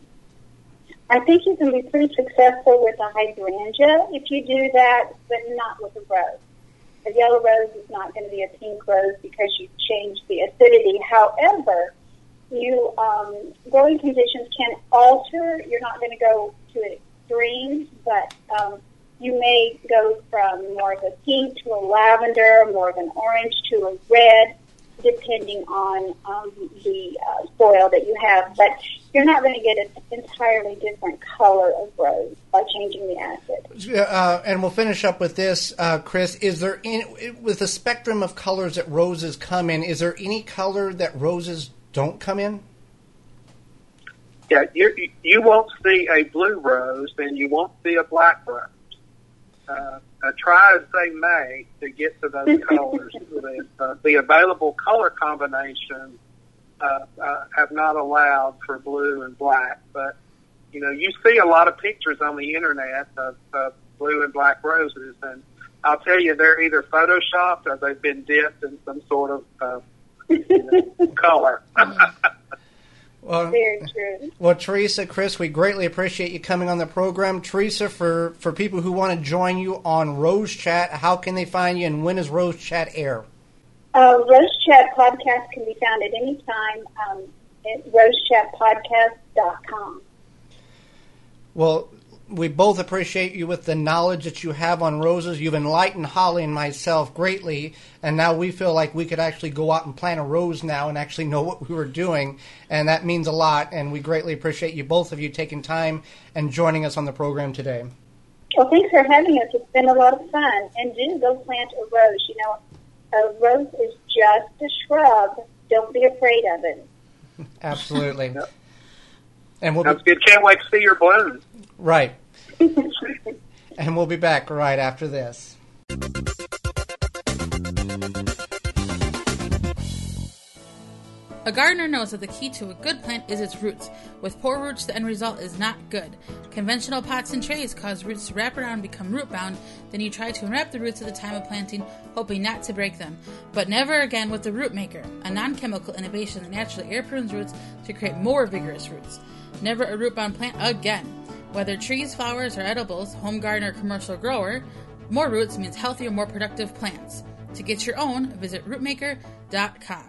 I think you can be pretty successful with a hydrangea if you do that, but not with a rose. A yellow rose is not going to be a pink rose because you've changed the acidity. However, you um, growing conditions can alter. You're not going to go to it green, but um, you may go from more of a pink to a lavender, more of an orange to a red, depending on um, the uh, soil that you have. But you're not going to get an entirely different color of rose by changing the acid. Uh, and we'll finish up with this, uh, Chris. Is there, any, with the spectrum of colors that roses come in, is there any color that roses don't come in? Yeah, you you won't see a blue rose, and you won't see a black rose. Uh, uh, try as they may to get to those colors. the, uh, the available color combinations uh, uh, have not allowed for blue and black. But, you know, you see a lot of pictures on the Internet of, of blue and black roses, and I'll tell you, they're either photoshopped or they've been dipped in some sort of uh, you know, color. Well, Very true. Well, Teresa, Chris, we greatly appreciate you coming on the program. Teresa, for, for people who want to join you on Rose Chat, how can they find you, and when does Rose Chat air? Uh, Rose Chat podcast can be found at any time um, at rose chat podcast dot com. Well, we both appreciate you with the knowledge that you have on roses. You've enlightened Holly and myself greatly, and now we feel like we could actually go out and plant a rose now and actually know what we were doing, and that means a lot, and we greatly appreciate you, both of you, taking time and joining us on the program today. Well, thanks for having us. It's been a lot of fun. And do go plant a rose. You know, a rose is just a shrub. Don't be afraid of it. Absolutely. Yep. And we'll Sounds be, good. Can't wait to see your blooms. Right. And we'll be back right after this. A gardener knows that the key to a good plant is its roots. With poor roots, the end result is not good. Conventional pots and trays cause roots to wrap around and become root-bound. Then you try to unwrap the roots at the time of planting, hoping not to break them. But never again with the Root Maker, a non-chemical innovation that naturally air prunes roots to create more vigorous roots. Never a root-bound plant again. Whether trees, flowers, or edibles, home garden or commercial grower, more roots means healthier, more productive plants. To get your own, visit root maker dot com.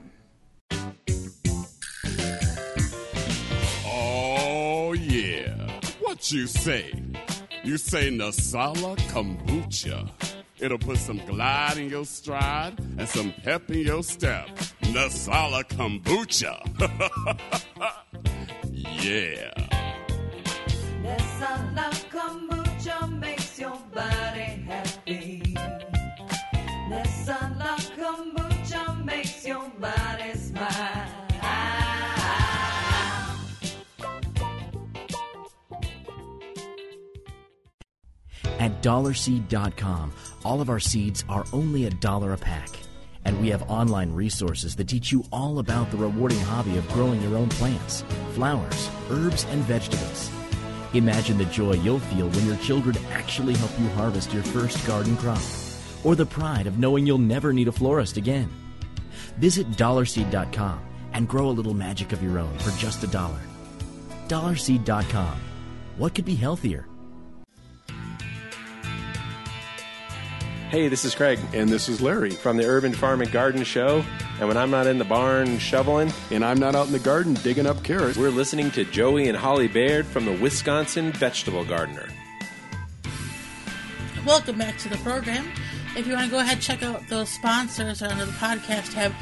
Oh, yeah. What you say? You say Nasala Kombucha. It'll put some glide in your stride and some pep in your step. Nasala Kombucha. Yeah. Nasala Kombucha makes your body happy. Nasala Kombucha makes your body smile. At dollar seed dot com, all of our seeds are only a dollar a pack. And we have online resources that teach you all about the rewarding hobby of growing your own plants, flowers, herbs, and vegetables. Imagine the joy you'll feel when your children actually help you harvest your first garden crop, or the pride of knowing you'll never need a florist again. Visit dollar seed dot com and grow a little magic of your own for just a dollar. dollar seed dot com. What could be healthier? Hey, this is Craig. And this is Larry. From the Urban Farm and Garden Show. And when I'm not in the barn shoveling, And I'm not out in the garden digging up carrots. we're listening to Joey and Holly Baird from the Wisconsin Vegetable Gardener. Welcome back to the program. If you want to go ahead and check out those sponsors under the podcast tab,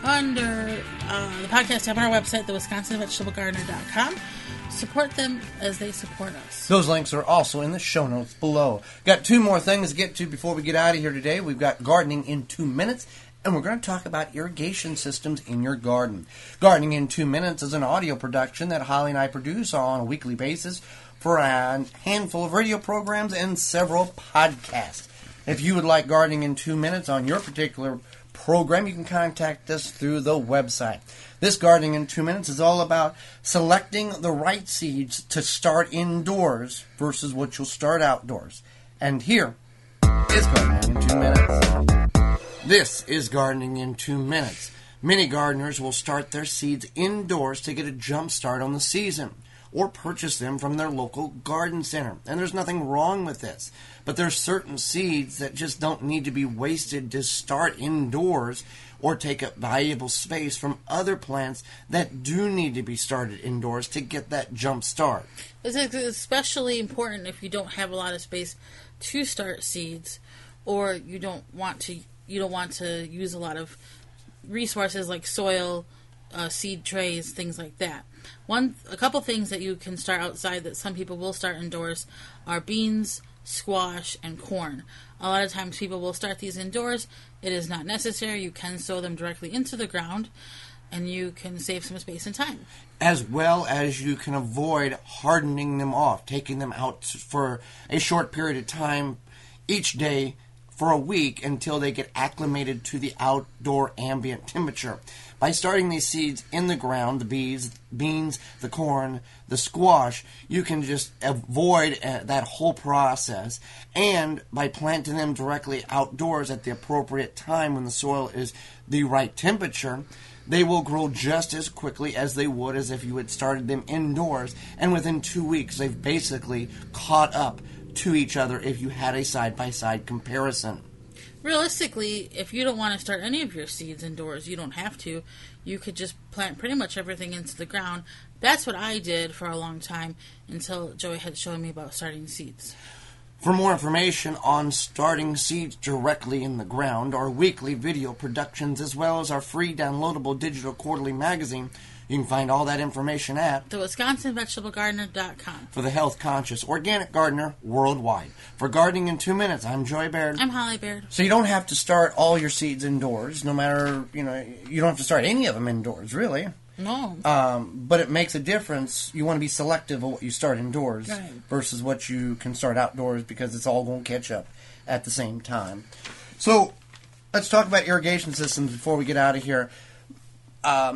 under uh, the podcast tab on our website, the wisconsin vegetable gardener dot com. Support them as they support us. Those links are also in the show notes below. Got two more things to get to before we get out of here today. We've got gardening in two minutes, and we're going to talk about irrigation systems in your garden. Gardening in two minutes is an audio production that Holly and I produce on a weekly basis for a handful of radio programs and several podcasts. If you would like gardening in two minutes on your particular program, you can contact us through the website. This Gardening in two minutes is all about selecting the right seeds to start indoors versus what you'll start outdoors. And here is Gardening in two minutes. This is Gardening in two minutes. Many gardeners will start their seeds indoors to get a jump start on the season, or purchase them from their local garden center. And there's nothing wrong with this. But there's certain seeds that just don't need to be wasted to start indoors or take up valuable space from other plants that do need to be started indoors to get that jump start. This is especially important if you don't have a lot of space to start seeds, or you don't want to you don't want to use a lot of resources like soil, uh, seed trays, things like that. One, a couple things that you can start outside that some people will start indoors are beans, squash, and corn. A lot of times people will start these indoors. It is not necessary. You can sow them directly into the ground, and you can save some space and time. As well as you can avoid hardening them off, taking them out for a short period of time each day for a week until they get acclimated to the outdoor ambient temperature. By starting these seeds in the ground, the bees, beans, the corn, the squash, you can just avoid uh, that whole process. And by planting them directly outdoors at the appropriate time when the soil is the right temperature, they will grow just as quickly as they would as if you had started them indoors. And within two weeks, they've basically caught up to each other if you had a side-by-side comparison. Realistically, if you don't want to start any of your seeds indoors, you don't have to. You could just plant pretty much everything into the ground. That's what I did for a long time until Joey had shown me about starting seeds. For more information on starting seeds directly in the ground, our weekly video productions, as well as our free downloadable digital quarterly magazine, you can find all that information at the wisconsin vegetable gardener dot com. For the health-conscious organic gardener worldwide. For Gardening in Two Minutes, I'm Joy Baird. I'm Holly Baird. So you don't have to start all your seeds indoors, no matter, you know, you don't have to start any of them indoors, really. No. Um, but it makes a difference. You want to be selective of what you start indoors right. versus what you can start outdoors, because it's all going to catch up at the same time. So let's talk about irrigation systems before we get out of here. Um,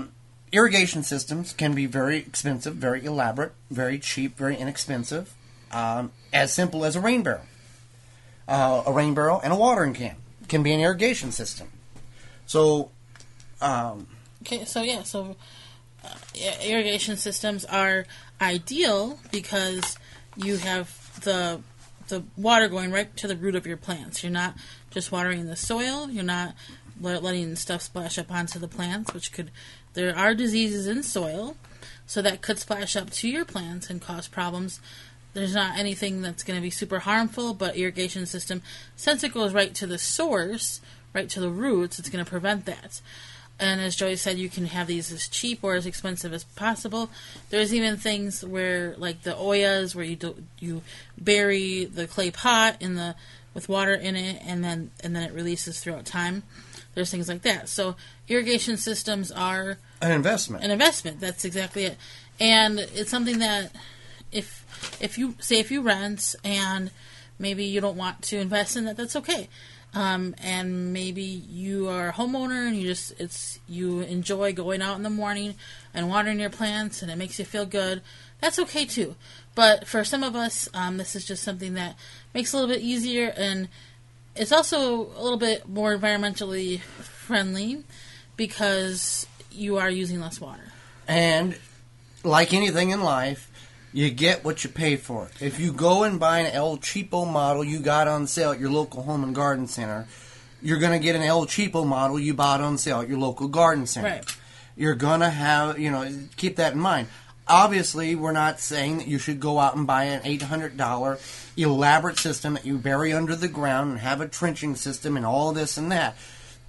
irrigation systems can be very expensive, very elaborate, very cheap, very inexpensive. Um, as simple as a rain barrel. Uh, a rain barrel and a watering can can be an irrigation system. So, um, okay, so yeah, so uh, irrigation systems are ideal because you have the the water going right to the root of your plants. You're not just watering the soil. You're not letting stuff splash up onto the plants, which could. There are diseases in soil, so that could splash up to your plants and cause problems. There's not anything that's going to be super harmful, but irrigation system, since it goes right to the source, right to the roots, it's going to prevent that. And as Joey said, you can have these as cheap or as expensive as possible. There's even things where, like the Oyas, where you do, you bury the clay pot in the with water in it, and then and then it releases throughout time. There's things like that. So irrigation systems are an investment. An investment. That's exactly it. And it's something that if if you say if you rent and maybe you don't want to invest in that, that's okay. Um, and maybe you are a homeowner and you just it's you enjoy going out in the morning and watering your plants and it makes you feel good. That's okay too. But for some of us, um, this is just something that makes it a little bit easier, and it's also a little bit more environmentally friendly because you are using less water. And like anything in life, you get what you pay for. If you go and buy an El Cheapo model you got on sale at your local home and garden center, you're going to get an El Cheapo model you bought on sale at your local garden center. Right. You're going to have, you know, keep that in mind. Obviously, we're not saying that you should go out and buy an eight hundred dollars elaborate system that you bury under the ground and have a trenching system and all this and that.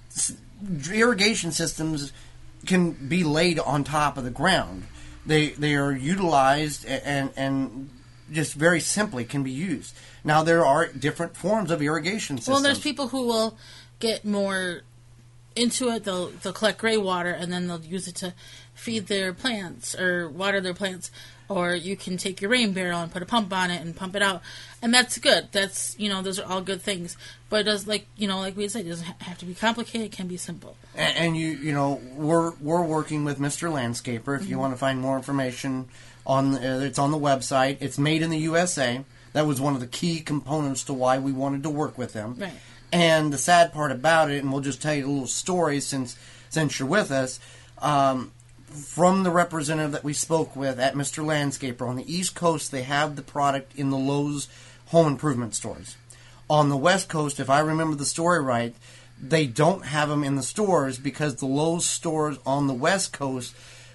Irrigation systems can be laid on top of the ground. They they are utilized and and just very simply can be used. Now, there are different forms of irrigation systems. Well, there's people who will get more into it. They'll they'll collect gray water and then they'll use it to feed their plants or water their plants. Or you can take your rain barrel and put a pump on it and pump it out, and that's good. That's you know those are all good things. But it does like you know like we said, it doesn't have to be complicated. It can be simple. And, and you you know we're we're working with Mister Landscaper. If Mm-hmm. you want to find more information on uh, it's on the website. It's made in the U S A. That was one of the key components to why we wanted to work with them. Right. And the sad part about it, and we'll just tell you a little story since since you're with us. Um, From the representative that we spoke with at Mister Landscaper, on the East Coast, they have the product in the Lowe's home improvement stores. On the West Coast, if I remember the story right, they don't have them in the stores because the Lowe's stores on the West Coast,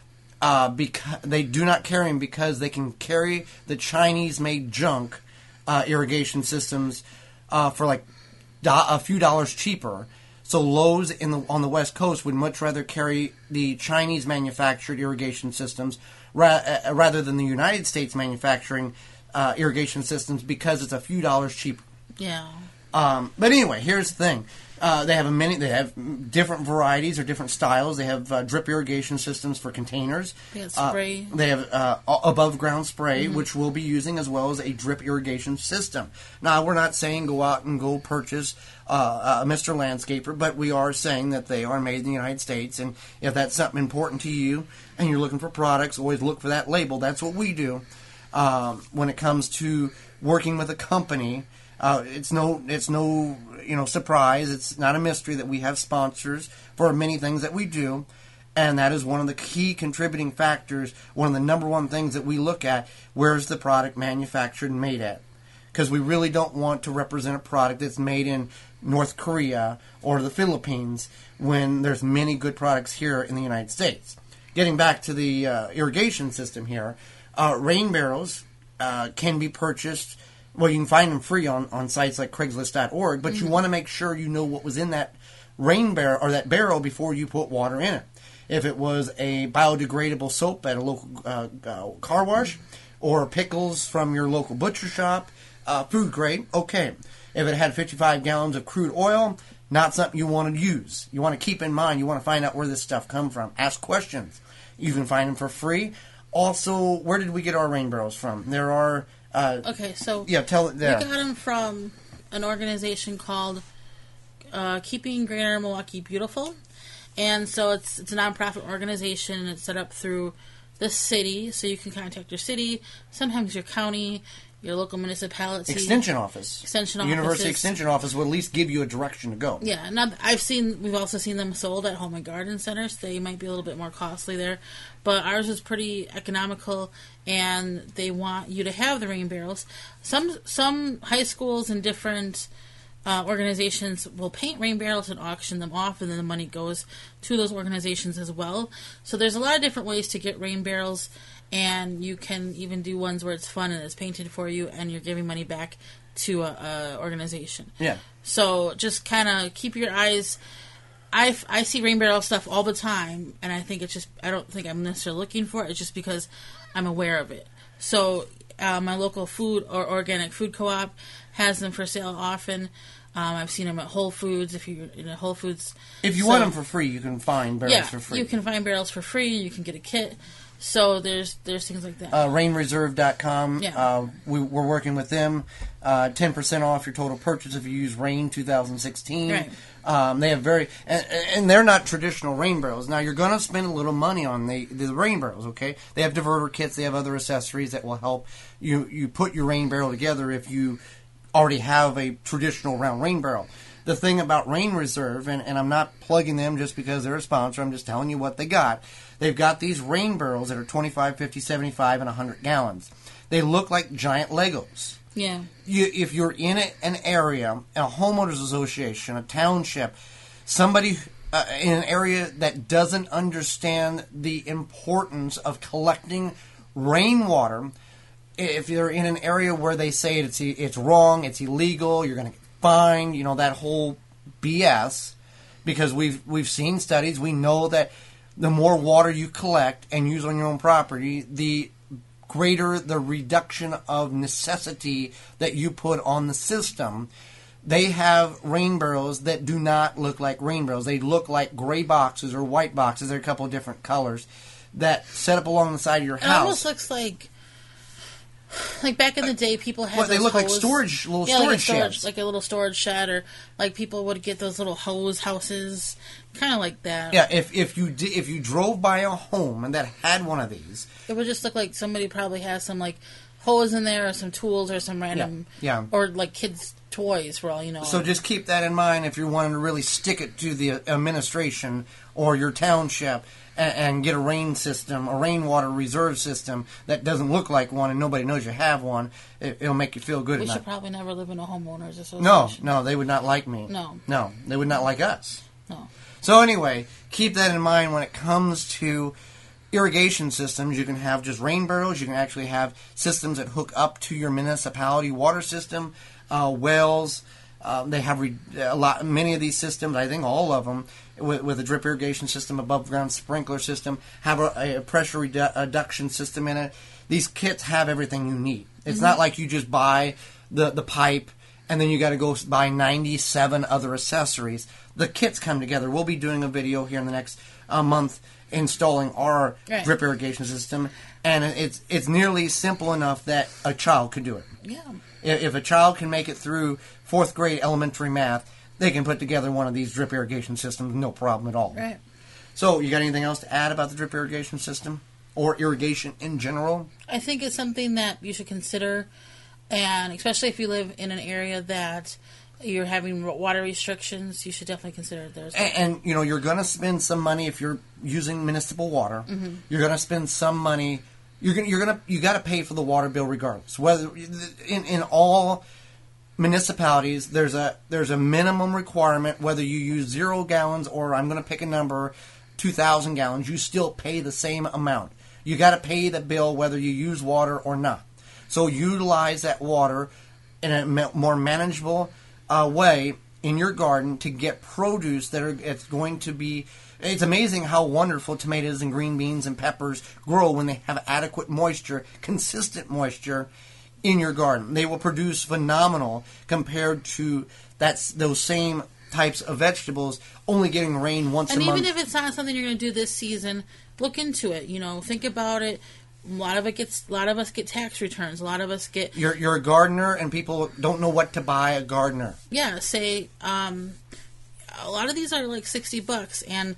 uh, because they do not carry them because they can carry the Chinese-made junk uh, irrigation systems uh, for like do- a few dollars cheaper. So Lowe's in the, on the West Coast would much rather carry the Chinese-manufactured irrigation systems ra- uh, rather than the United States manufacturing uh, irrigation systems because it's a few dollars cheaper. Yeah. Um, but anyway, here's the thing: uh, they have a many. They have different varieties or different styles. They have uh, drip irrigation systems for containers. They have spray. Uh, they have uh, above ground spray, Mm-hmm. which we'll be using, as well as a drip irrigation system. Now, we're not saying go out and go purchase uh, uh, Mister Landscaper, but we are saying that they are made in the United States. And if that's something important to you and you're looking for products, always look for that label. That's what we do um, when it comes to working with a company. Uh, it's no, it's no, you know, surprise. It's not a mystery that we have sponsors for many things that we do, and that is one of the key contributing factors. One of the number one things that we look at: where's the product manufactured and made at? Because we really don't want to represent a product that's made in North Korea or the Philippines when there's many good products here in the United States. Getting back to the uh, irrigation system here, uh, rain barrels uh, can be purchased. Well, you can find them free on, on sites like Craigslist dot org, but mm-hmm. you want to make sure you know what was in that rain barrel or that barrel before you put water in it. If it was a biodegradable soap at a local uh, uh, car wash, or pickles from your local butcher shop, uh, food grade, okay. If it had fifty-five gallons of crude oil, not something you want to use. You want to keep in mind, you want to find out where this stuff comes from. Ask questions. You can find them for free. Also, where did we get our rain barrels from? There are... Uh, okay, so yeah, tell it there. We got them from an organization called uh, Keeping Greater Milwaukee Beautiful, And so it's it's a nonprofit organization, and it's set up through the city, so you can contact your city, sometimes your county, your local municipality. Extension office. Extension the offices. University Extension office will at least give you a direction to go. Yeah, now I've seen, we've also seen them sold at home and garden centers. They might be a little bit more costly there, but ours is pretty economical, and they want you to have the rain barrels. Some some high schools and different uh, organizations will paint rain barrels and auction them off, and then the money goes to those organizations as well. So there's a lot of different ways to get rain barrels. And you can even do ones where it's fun and it's painted for you, and you're giving money back to a, a organization. Yeah. So just kind of keep your eyes. I I see rain barrel stuff all the time, and I think it's just, I don't think I'm necessarily looking for it. It's just because I'm aware of it. So uh, my local food or organic food co-op has them for sale often. Um, I've seen them at Whole Foods. If you're in a Whole Foods, if you so, want them for free, you can find barrels yeah, for free. You can find barrels for free. You can get a kit. So there's there's things like that. Uh, rain reserve dot com. Yeah. Uh, we, we're working with them. Uh, ten percent off your total purchase if you use Rain twenty sixteen. Right. Um, they have very... And, and they're not traditional rain barrels. Now, you're going to spend a little money on the, the rain barrels, okay? They have diverter kits. They have other accessories that will help you, you put your rain barrel together if you already have a traditional round rain barrel. The thing about Rain Reserve, and, and I'm not plugging them just because they're a sponsor, I'm just telling you what they got. They've got these rain barrels that are twenty-five, fifty, seventy-five, and one hundred gallons. They look like giant Legos. Yeah. You, if you're in a, an area, a homeowners association, a township, somebody uh, in an area that doesn't understand the importance of collecting rainwater, if you're in an area where they say it's it's wrong, it's illegal, you're going to get fined, you know, that whole B S, because we've we've seen studies, we know that the more water you collect and use on your own property, the greater the reduction of necessity that you put on the system. They have rain barrels that do not look like rain barrels. They look like gray boxes or white boxes. They're a couple of different colors that set up along the side of your It house. almost looks like, like back in the day, people had Well, they those look like hose- storage- little yeah, like a storage storage, sheds. like a little storage shed, or like people would get those little hose houses, kind of like that. Yeah, if if you di- if you drove by a home and that had one of these, It would just look like somebody probably has some like hose in there, or some tools, or some random, yeah. or like kids' toys for all you know. so just keep that in mind if you're wanting to really stick it to the administration or your township and, and get a rain system, a rainwater reserve system that doesn't look like one and nobody knows you have one. It, it'll make you feel good we at should night. probably never live in a homeowners association. No, no, they would not like me. No. No, they would not like us. No. So anyway, keep that in mind when it comes to irrigation systems. You can have just rain barrels. You can actually have systems that hook up to your municipality water system, uh, wells. Uh, they have re- a lot, many of these systems. I think all of them, with, with a drip irrigation system, above ground sprinkler system, have a, a pressure redu- reduction system in it. These kits have everything you need. It's Mm-hmm. not like you just buy the the pipe and then you got to go buy ninety-seven other accessories. The kits come together. We'll be doing a video here in the next uh, month installing our Right. drip irrigation system, and it's it's nearly simple enough that a child could do it. Yeah. If, if a child can make it through fourth grade elementary math, they can put together one of these drip irrigation systems, no problem at all. Right. So, you got anything else to add about the drip irrigation system or irrigation in general? I think it's something that you should consider, and especially if you live in an area that you're having water restrictions, you should definitely consider it there as well. And, and you know, you're going to spend some money if you're using municipal water. Mhm. You're going to spend some money. You're going. You're going to. You got to pay for the water bill regardless. Whether in in all municipalities, there's a there's a minimum requirement. Whether you use zero gallons or I'm going to pick a number, two thousand gallons, you still pay the same amount. You got to pay the bill whether you use water or not. So utilize that water in a ma- more manageable uh, way in your garden to get produce that are it's going to be. It's amazing how wonderful tomatoes and green beans and peppers grow when they have adequate moisture, consistent moisture in your garden. They will produce phenomenal compared to that's those same types of vegetables only getting rain once And a month. even if it's not something you're going to do this season, look into it. You know, think about it. A lot of it gets. A lot of us get tax returns. A lot of us get. You're, you're a gardener, and people don't know what to buy a gardener. Yeah, say um, a lot of these are like sixty bucks, and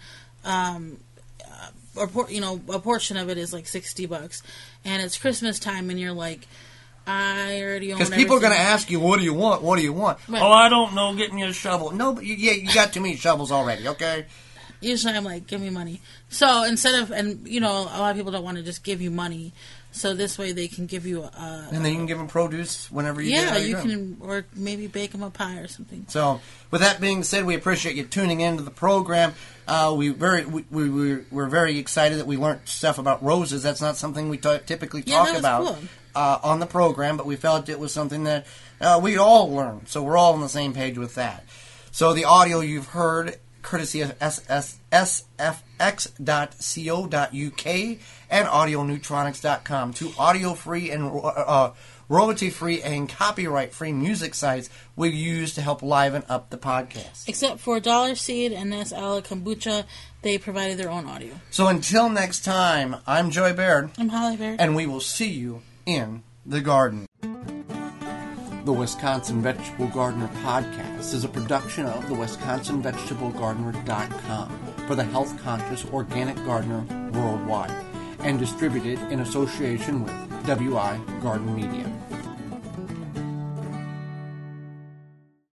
um, uh, a por- you know, a portion of it is like sixty bucks, and it's Christmas time, and you're like, I already own. Because people are going to everything. ask you, "What do you want? What do you want?" Right. Oh, I don't know. Get me a shovel. No, but you, yeah, you got too many shovels already. Okay. Usually, I'm like, give me money. So instead of, and you know, a lot of people don't want to just give you money. So this way, they can give you a. And then you can give them produce whenever you. Yeah, get you can. can, or maybe bake them a pie or something. So, with that being said, we appreciate you tuning into the program. Uh, we very we, we we we're very excited that we learned stuff about roses. That's not something we t- typically Yeah, talk that was about cool. uh, on the program, but we felt it was something that uh, we all learned. So we're all on the same page with that. So the audio you've heard, courtesy of S F X dot co dot U K and audio neutronics dot com, two audio-free and uh, royalty-free and copyright-free music sites we use to help liven up the podcast. Except for Dollar Seed and Ness Ala Kombucha, they provided their own audio. So until next time, I'm Joey Baird. I'm Holly Baird. And we will see you in the garden. The Wisconsin Vegetable Gardener Podcast is a production of the Wisconsin Vegetable Gardener dot com for the health-conscious organic gardener worldwide and distributed in association with W I Garden Media.